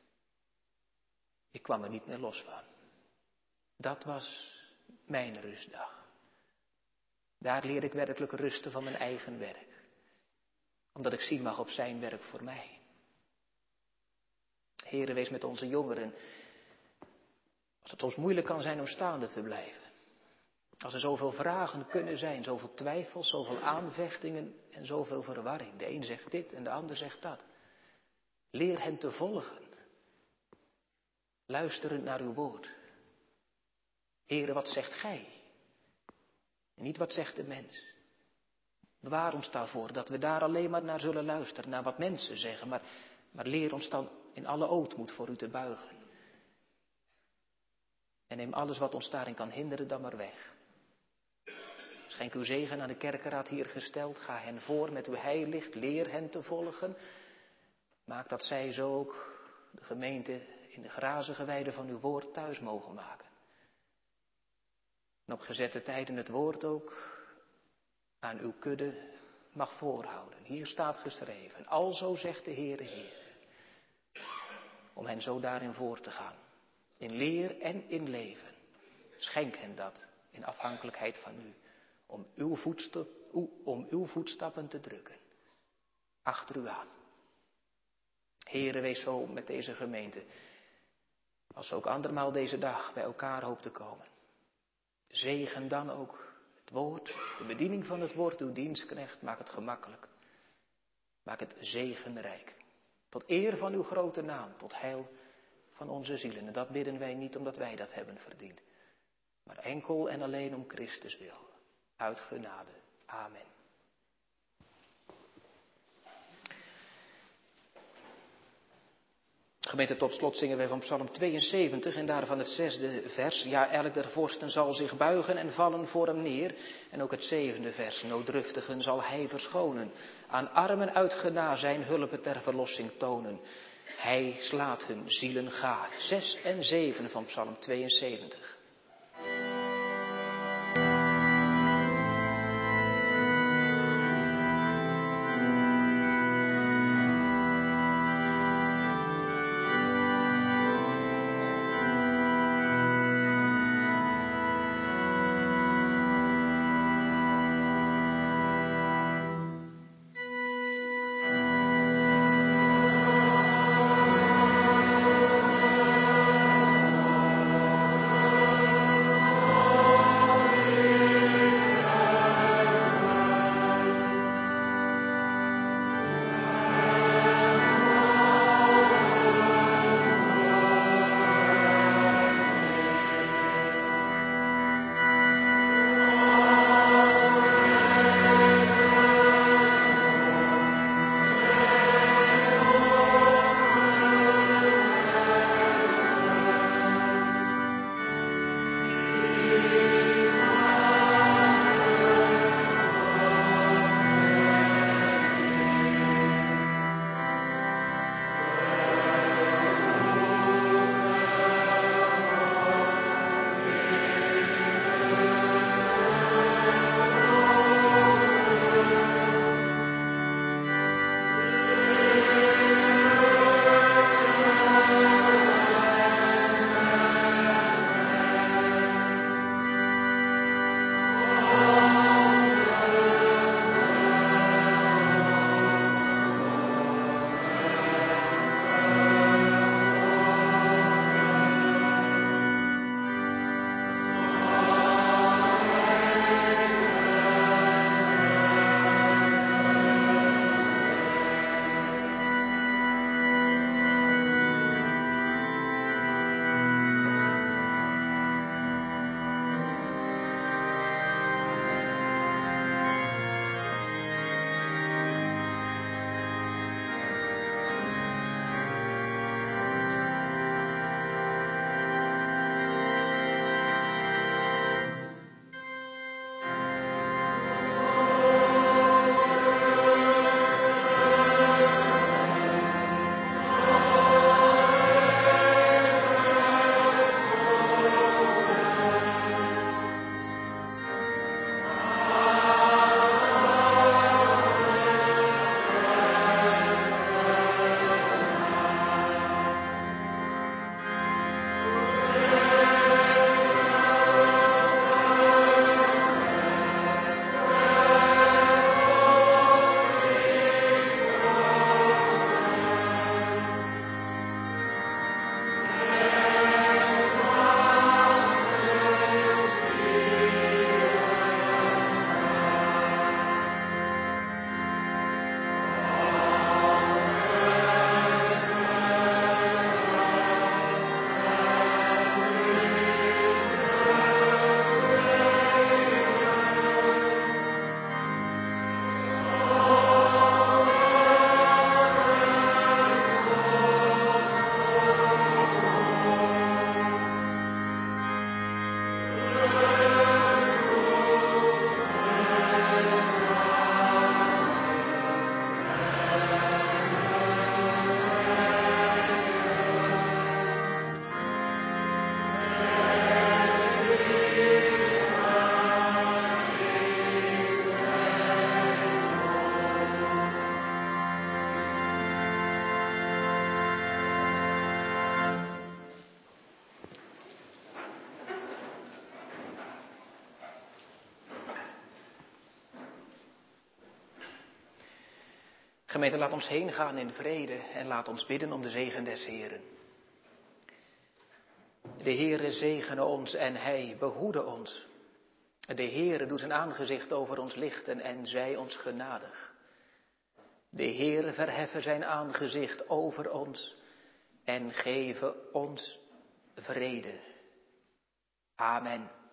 A: Ik kwam er niet meer los van. Dat was mijn rustdag. Daar leer ik werkelijk rusten van mijn eigen werk. Omdat ik zien mag op zijn werk voor mij. Heere, wees met onze jongeren. Als het soms moeilijk kan zijn om staande te blijven. Als er zoveel vragen kunnen zijn, zoveel twijfels, zoveel aanvechtingen en zoveel verwarring. De een zegt dit en de ander zegt dat. Leer hen te volgen. Luisterend naar uw woord. Heere, wat zegt gij? En niet wat zegt de mens. Bewaar ons daarvoor dat we daar alleen maar naar zullen luisteren, naar wat mensen zeggen. Maar, maar leer ons dan in alle ootmoed voor u te buigen. En neem alles wat ons daarin kan hinderen dan maar weg. Schenk uw zegen aan de kerkenraad hier gesteld. Ga hen voor met uw heiligt. Leer hen te volgen. Maak dat zij zo ook de gemeente in de grazige weide van uw woord thuis mogen maken. En op gezette tijden het woord ook aan uw kudde mag voorhouden. Hier staat geschreven. Alzo zegt de Heere Heer. Om hen zo daarin voor te gaan. In leer en in leven. Schenk hen dat in afhankelijkheid van u. Om uw, voetstap, om uw voetstappen te drukken. Achter u aan. Heere, wees zo met deze gemeente. Als ze ook andermaal deze dag bij elkaar hoopt te komen. Zegen dan ook het woord, de bediening van het woord, uw dienstknecht. Maak het gemakkelijk. Maak het zegenrijk. Tot eer van uw grote naam, tot heil van onze zielen. En dat bidden wij niet omdat wij dat hebben verdiend. Maar enkel en alleen om Christus wil. Uit genade. Amen. Gemeente, tot slot zingen wij van Psalm tweeënzeventig en daarvan het zesde vers. Ja, elk der vorsten zal zich buigen en vallen voor hem neer. En ook het zevende vers. Nooddruftigen zal hij verschonen. Aan armen uit gena zijn hulpen ter verlossing tonen. Hij slaat hun zielen gaar. Zes en zeven van Psalm tweeënzeventig. Gemeente, laat ons heen gaan in vrede en laat ons bidden om de zegen des Heeren. De Heere zegene ons en Hij behoede ons. De Heere doet zijn aangezicht over ons lichten en zij ons genadig. De Heere verheffen zijn aangezicht over ons en geven ons vrede. Amen.